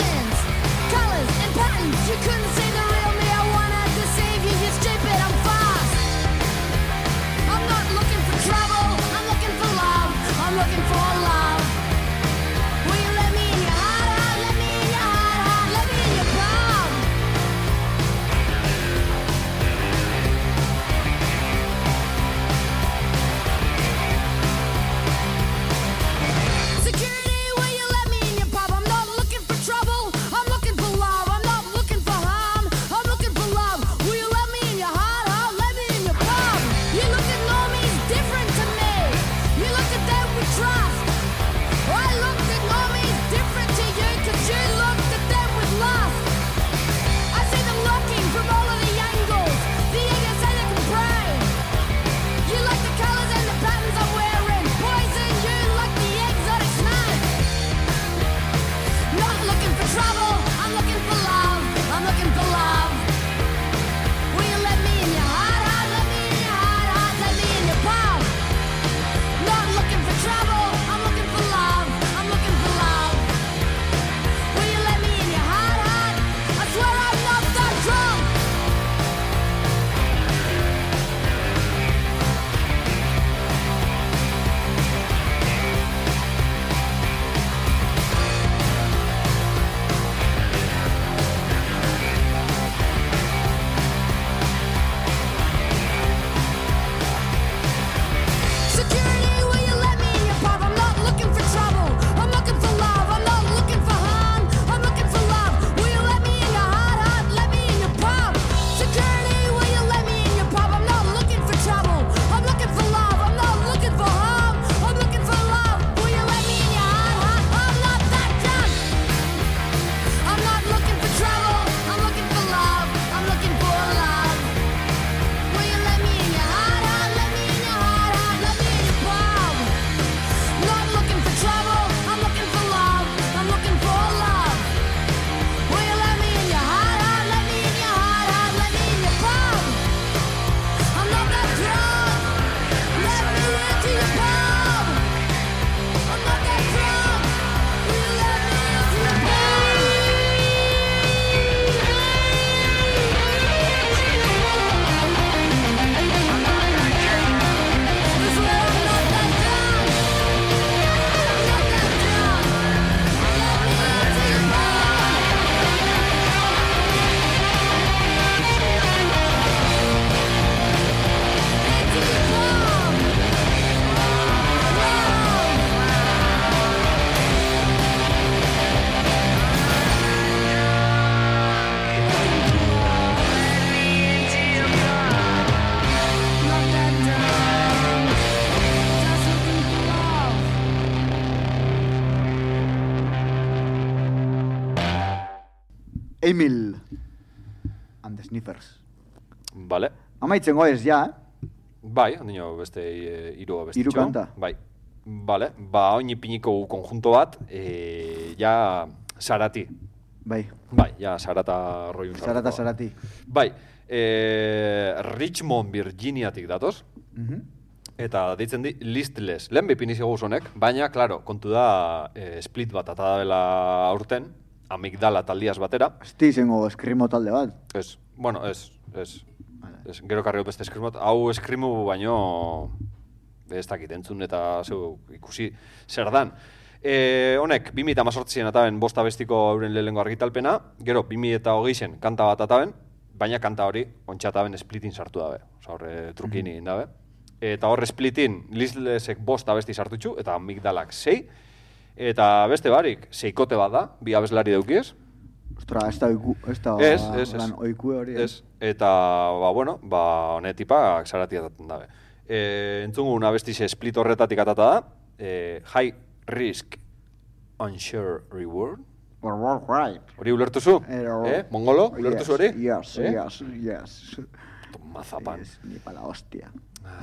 Emil and the Sniffers. Vale. Amaitzen goez, ja, eh? Bai, ondino beste e, iru abestitxo. Hiru kanta. Bai. Vale, ba, oin ipiniko konjunto bat, e, ja, Sarati. Bai. Bai, ja, Sarata roiun sartuko. Sarata, Sarati. Bai, e, Richmond, Virginiatik datoz, Mhm. eta deitzen di Listless. Lehen bipin izi honek, baina, klaro, kontu da e, split bat ata dabela aurten, Amigdala taldiaz batera. Esti izango eskrimo talde bat. Ez, bueno, ez, ez. ez gero karri beste eskrimot. Hau eskrimu baino ez dakit entzun eta zeu ikusi zer dan. E, honek, bi mila hemezortzien ataben bosta bestiko euren lehengo argitalpena, gero bi mila hogeian kanta bat ataben, baina kanta hori ontxataben splitin sartu dabe. Osa horre trukin egin dabe. Eta horre splitin Listlessek bosta besti sartutxu, eta Amigdalak sei. Eta beste barik, seikote bat da, bi abeslari daukiez. Ostra, ez da oiku, ez da Ez, ez, ez. oikue hori. eh? Ez. Eta, ba, bueno, ba, honetipak Sarati ataten dabe. E, entzungu una bestize split horretatik atata da, e, High Risk Unsure Reward. Right. Hori ulertu zu? Ero- Eh? Mongolo? Ulertu zu hori? Yes, Eh? yes, yes. Mazapan. Es ni pa la hostia.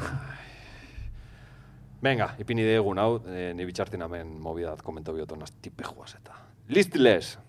Venga, ipini degun hau, e, ni bitxartin hemen mobidat komento bioton aztipe juaz eta. Listless!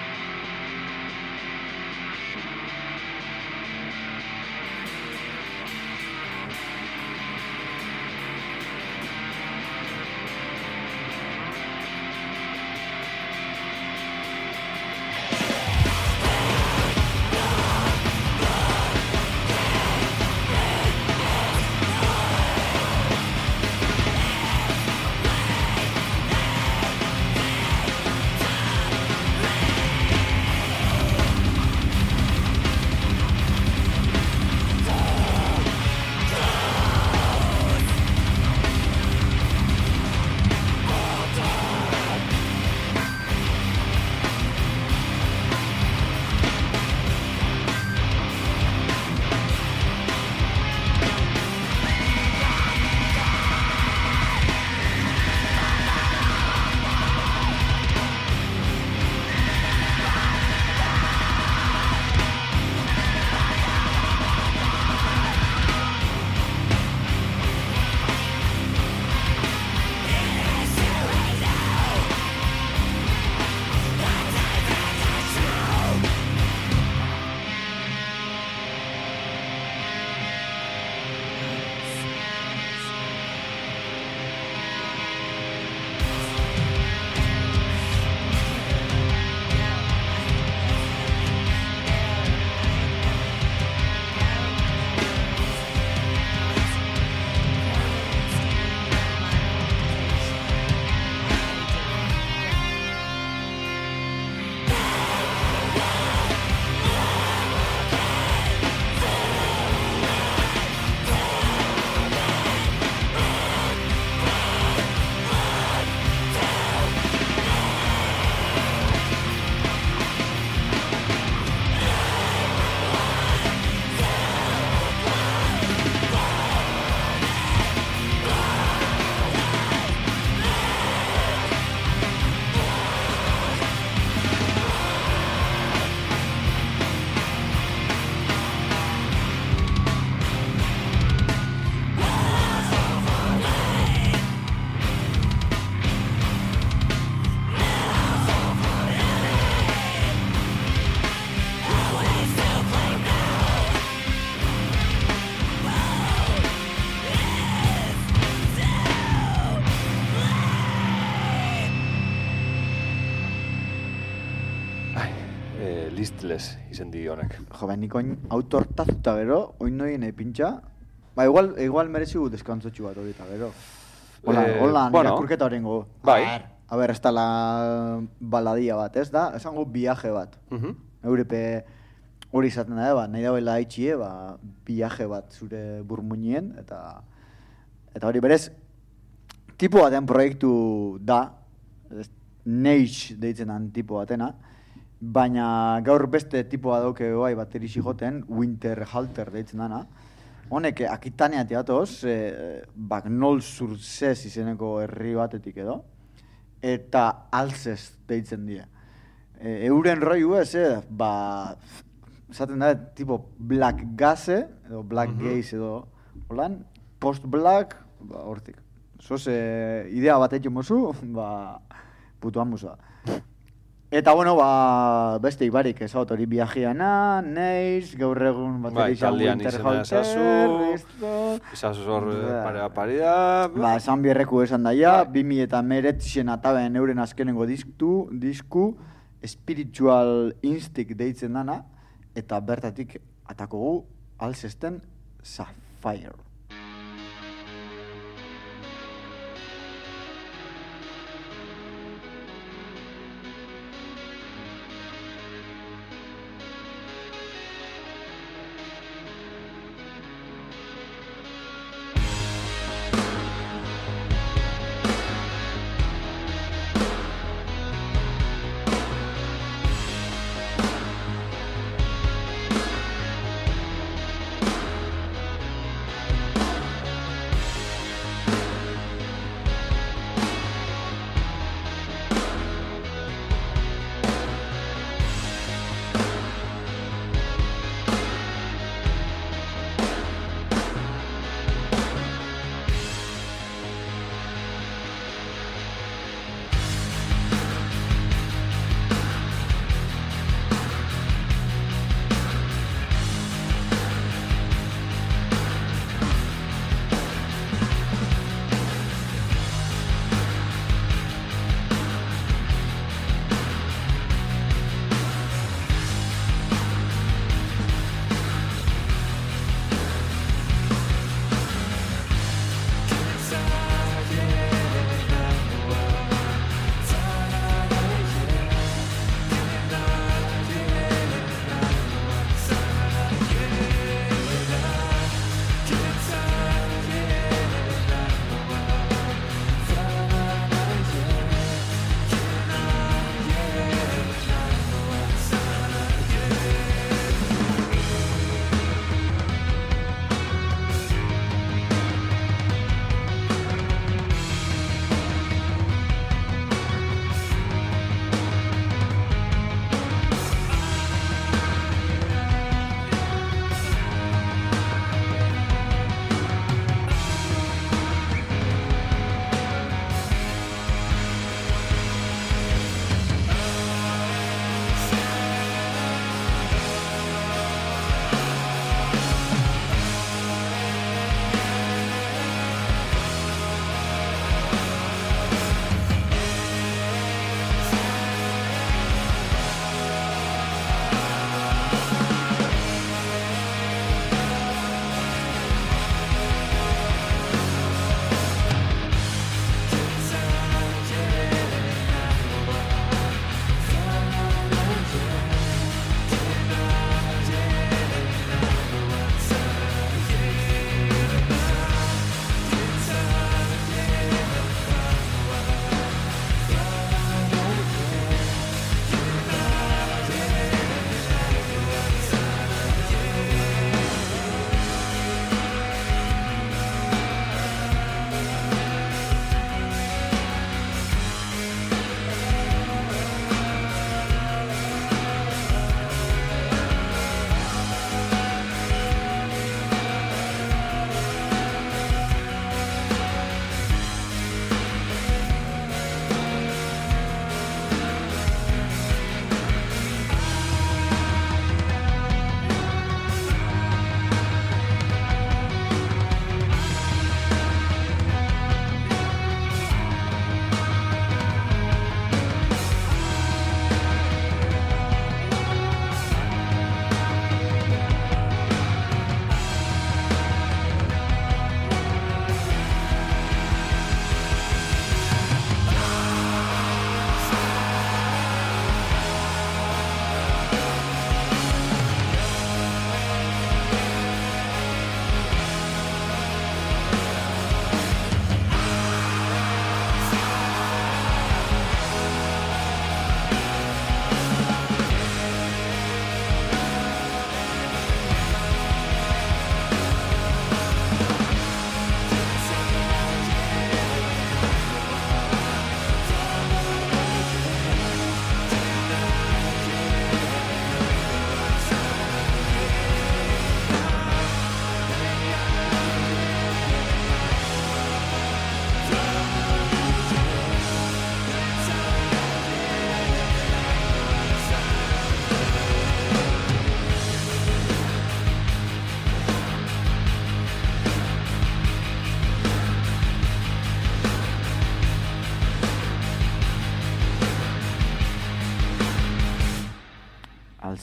Listless izen di honek. Jo, ben, nik oin autortazuta gero, oin noien epintxa. Ba, igual, igual merezi gu deskantzotxu bat hori eta gero. Hola, Eh, hola, bueno. irakurketa horrengo. Bai. A ber, ez da la baladia bat, ez da? Esango viaje bat. Mhm. Eurepe hori izaten da, ba, nahi dagoela haitxie, ba, viaje bat zure burmuinien, eta eta hori berez, tipo baten proiektu da, ez, Neige deitzen dan tipo batena, baina gaur beste tipoa dauke bai baterixi joten, Winter Halter deitzen dana. Honek Akitania teatoz, eh, Bagnol Surzes izeneko herri batetik edo, eta Alzes deitzen die. e, euren roiu ez, eh, ba, esaten da, tipo black gaze, edo black Mhm. gaze, edo, holan, post-black, ba, hortik. Zoz, eh, idea bat etxo mozu, ba, putuan musa. Eta, bueno, ba, beste ibarik, ez hau, hori viajeana, neiz, gaur egun Bai, bateria izan taldean izena ezazu, listo. ezazu hor eh, Ba. parea parida. Ba, esan bierreku esan daia, Bai. bi mila eta meretzien ataben euren azkenengo disku, disku, Spiritual Instinct deitzen dana, eta bertatik atakogu Alcesten Sapphire.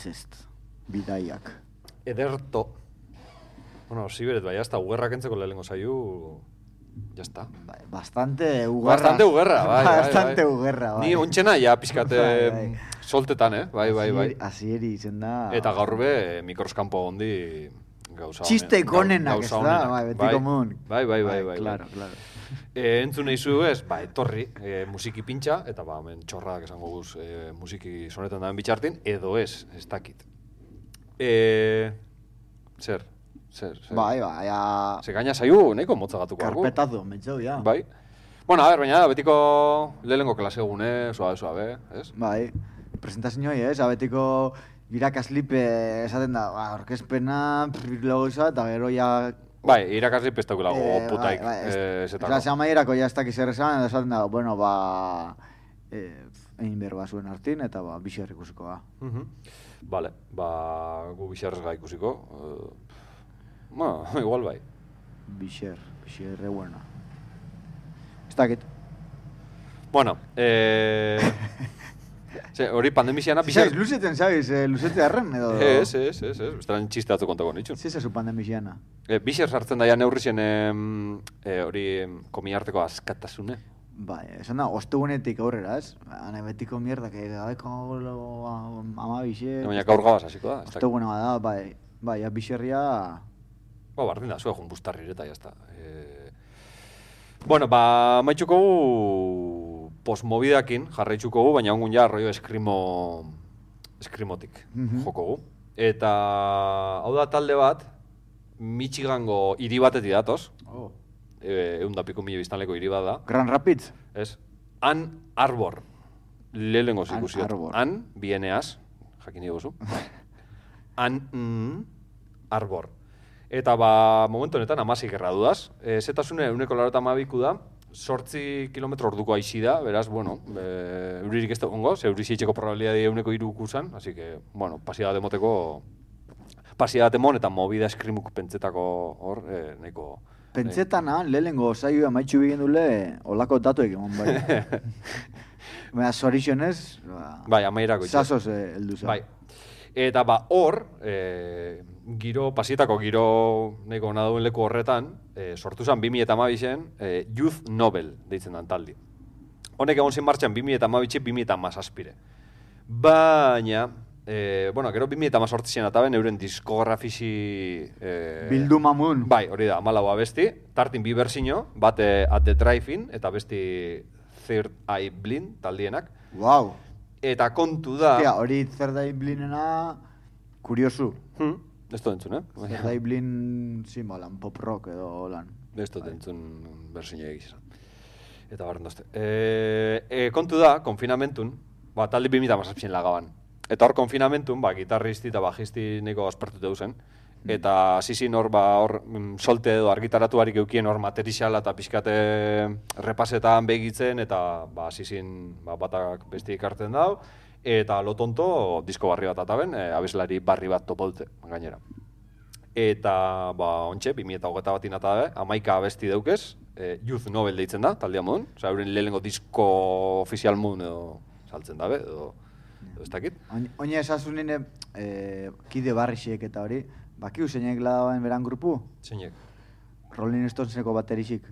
Incest. Bidaiak. Ederto. Bueno, Siberet, bai, hasta ugerrak entzeko lehenengo zaiu... Ya está. Bai, bastante ugerra. Bastante ugerra, bai, bai, Bastante bai. ugerra, bai. Ni ontxena ja pizkate Bai, bai. soltetan, eh? Bai, bai, bai. Asieri izen da... Eta gaur be, mikroskampo hondi gauza... Txiste gau- konenak, ez gauza da, honenak. bai, beti komun. Bai, bai, bai, bai. Claro, bai. claro. E, entzun nahi zu ez, ba, etorri, e, musiki pintxa, eta ba, hemen txorrak esango guz e, musiki sonetan daben bitxartin, edo ez, ez dakit. E, zer, zer, zer. Bai, bai, ja... Ze gaina zaiu, nahiko motzagatuko argu. Karpetazo, metxau, ja. Bai. Bueno, a ver, baina betiko lehenengo klase gune, suabe, suabe, ez? Bai, presentazioi, ez, abetiko irakaslipe esaten da, ba, orkespena, logoiza, eta gero ja... Bai, irakasli pestaukela Eh, go putaik, bai, bai, ez- eh, zetako. Osa, amaierako ja ez dakiz zer esan, eta esaten da, bueno, ba... Eh, egin behar bazuen hartin, eta ba, bixer ikusiko da. Mhm. Vale, ba, gu bixarrez ga ikusiko. Uh, bueno, igual bai. Bixer, bixer, re buena. Ez dakit. Bueno, eh... Ze, hori pandemiziana Bixer... bixar... Luzeten, sabes, eh, luzete harren, edo... Ez, ez, ez, ez, estaran txiste atzu kontako nitxun. Zez ezu pandemiziana. E, bixer sartzen daia neurrizien em, e, hori em, komiarteko askatasune. Bai, esan da, ostegunetik aurrera, ez? Hane betiko mierda, que gabeko ama bixer... Baina gaur gabaz hasiko da. ez dakit. Osteguna da, bai, bai, ja, bixerria... Ba, bardin da, zue jun bustarri eta jazta. E... Bueno, ba, maitxuko gu postmobidakin jarraitzuko gu, baina ongun ja rollo eskrimo... eskrimotik Mhm. joko gu. Eta hau da talde bat, Michigango hiri batetik datoz, Oh. e, egun da piko mila biztanleko hiri bat da, Grand Rapids? ez? Ann Arbor, lehenengo Ann zikusiot. Arbor. Ann, bieneaz, jakin diguzu. Ann mm, Arbor. Eta ba, momentu honetan amasik erradudaz. E, zetasune euneko larota amabiku da, sortzi kilometro orduko aixi da, beraz, bueno, e, euririk ez da gongo, ze euri zietxeko probabilidade euneko iruku zan, así que, bueno, pasia bat emoteko, pasia bat emon eta movida eskrimuk pentsetako hor, e, nahiko... Pentsetana, lehenengo saioa maitxu bigen dule, olako datuek egon bai. Baina, zorixonez, ba, Bai, amairako. itxas. sasoz eh, heldu zen. Bai. Eta ba, hor, e, giro, pasietako giro nahiko ona duen leku horretan, e, sortu zen bi mila hamabien e, Youth Nobel deitzen dan taldi. Honek egon zen martxan bi mila hamabitxe, bi mila hamazazpire. Baina, e, bueno, gero bi mila hamazortzien ataben euren diskografisi... E, Bilduma mun. Bai, hori da, amalau abesti, tartin bi berzino, bate At the Drive-In, eta besti Third Eye Blind taldienak. Wow. Eta kontu da... Tia, hori zer da iblinena, kuriosu. Hmm, ez dut entzun, eh? Zer da iblin, zimbalan, pop rock edo lan. Ez dut entzun berzina egizan. Eta barren dozte. E, e, kontu da, konfinamentun, ba, talde bi mila hamazazpien lagaban. Eta hor konfinamentun, ba, gitarristi eta bajisti neko aspertute duzen. Eta zizin hor, ba, hor, mm, solte edo argitaratu harik eukien hor materiala eta pixkate repasetan begitzen, eta ba, zizin ba, batak besti ikartzen dau, eta lo tonto disko barri bat ataben, e, abeslari barri bat topo dute, gainera. Eta, ba, ontxe, bi mila hogeita batin atabe, amaika abesti daukez, e, Youth Nobel deitzen da, taldea modun, oza, euren lehenengo disko ofizial modun edo saltzen dabe, edo, edo ez dakit. Oina esasun nire eh, kide barrixek eta hori, bakiu zeinek ladaben beran grupu? Zeinek. Rolling Stoneseko baterixik.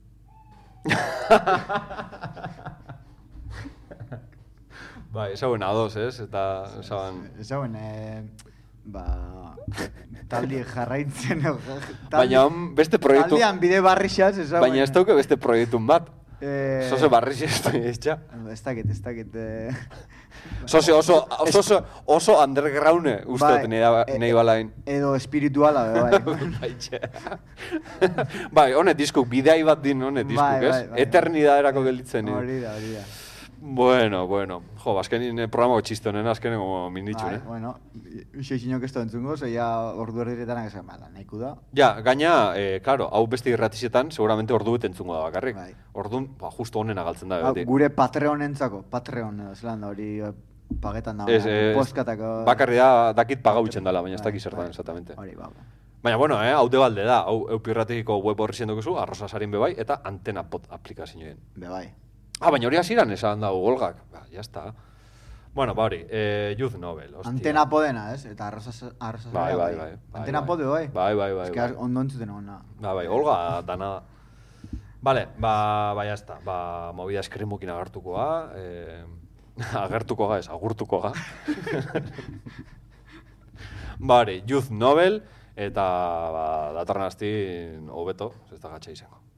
Bai, ezagun ados, ez? Eta ezagun... Ezagun, eh, ba, taldi jarraitzen, taldi, Baina hon beste proiektu... taldean bide barrixaz, ezagun. Baina ez dauke beste proiektun bat. Eh, Zoze barriz ez da. Ez dakit, ez dakit. Eh, Zoze oso, oso, oso, oso undergrounde usteot Bai, nahi, eh, nahi balain. edo espirituala, be, bai. Baitxe. Bai, honet diskuk, bidai bat din honet diskuk, Bai, ez? bai, bai. Eternidaderako gelditzen. eh. Hori da, hori da. Bueno, bueno. Jo, azkenin eh, programa txiste honen azkenengo minitxun, Bai, eh? bueno, xeixinok ez da entzungo, zeia ordu erdietan esan, bala, nahiku da. Ja, gaina, eh, claro, hau beste irratizetan, seguramente ordu bete entzungo da bakarrik. Bai. Orduan, ba, justo honen agaltzen da, Hau, beti. gure Patreonentzako, Patreon edo zelan da hori eh, pagetan da, Ez, eh, postkatako... bakarri da, dakit pagautzen dela, baina ez dakit zertan, Bai, exactamente. Hori, ba, ba. Baina, bueno, eh, hau debalde da, hau eupirratiko web horri zendukuzu, arrosasarin bebai, eta antena pot aplikazioen. Be bai. Ah, baina hori hasieran esan dago Olgak. Ba, jazta. Bueno, ba hori, eh, Youth Novel, hostia. Antena podena, ez? Eta arroza arroza Bai, bai, bai. Antena bai, pode, bai? Bai, bai, bai. Ez que bai. ondo entzuten egon na. Ba, bai, Olga, dana. Vale, ba, ba, jazta. Ba, movida eskrimukin agertuko ga. Eh, agertuko ga, ez, agurtuko ga. Ba, hori, Youth Novel, eta ba, datorren astin hobeto, ez da gatxa izango.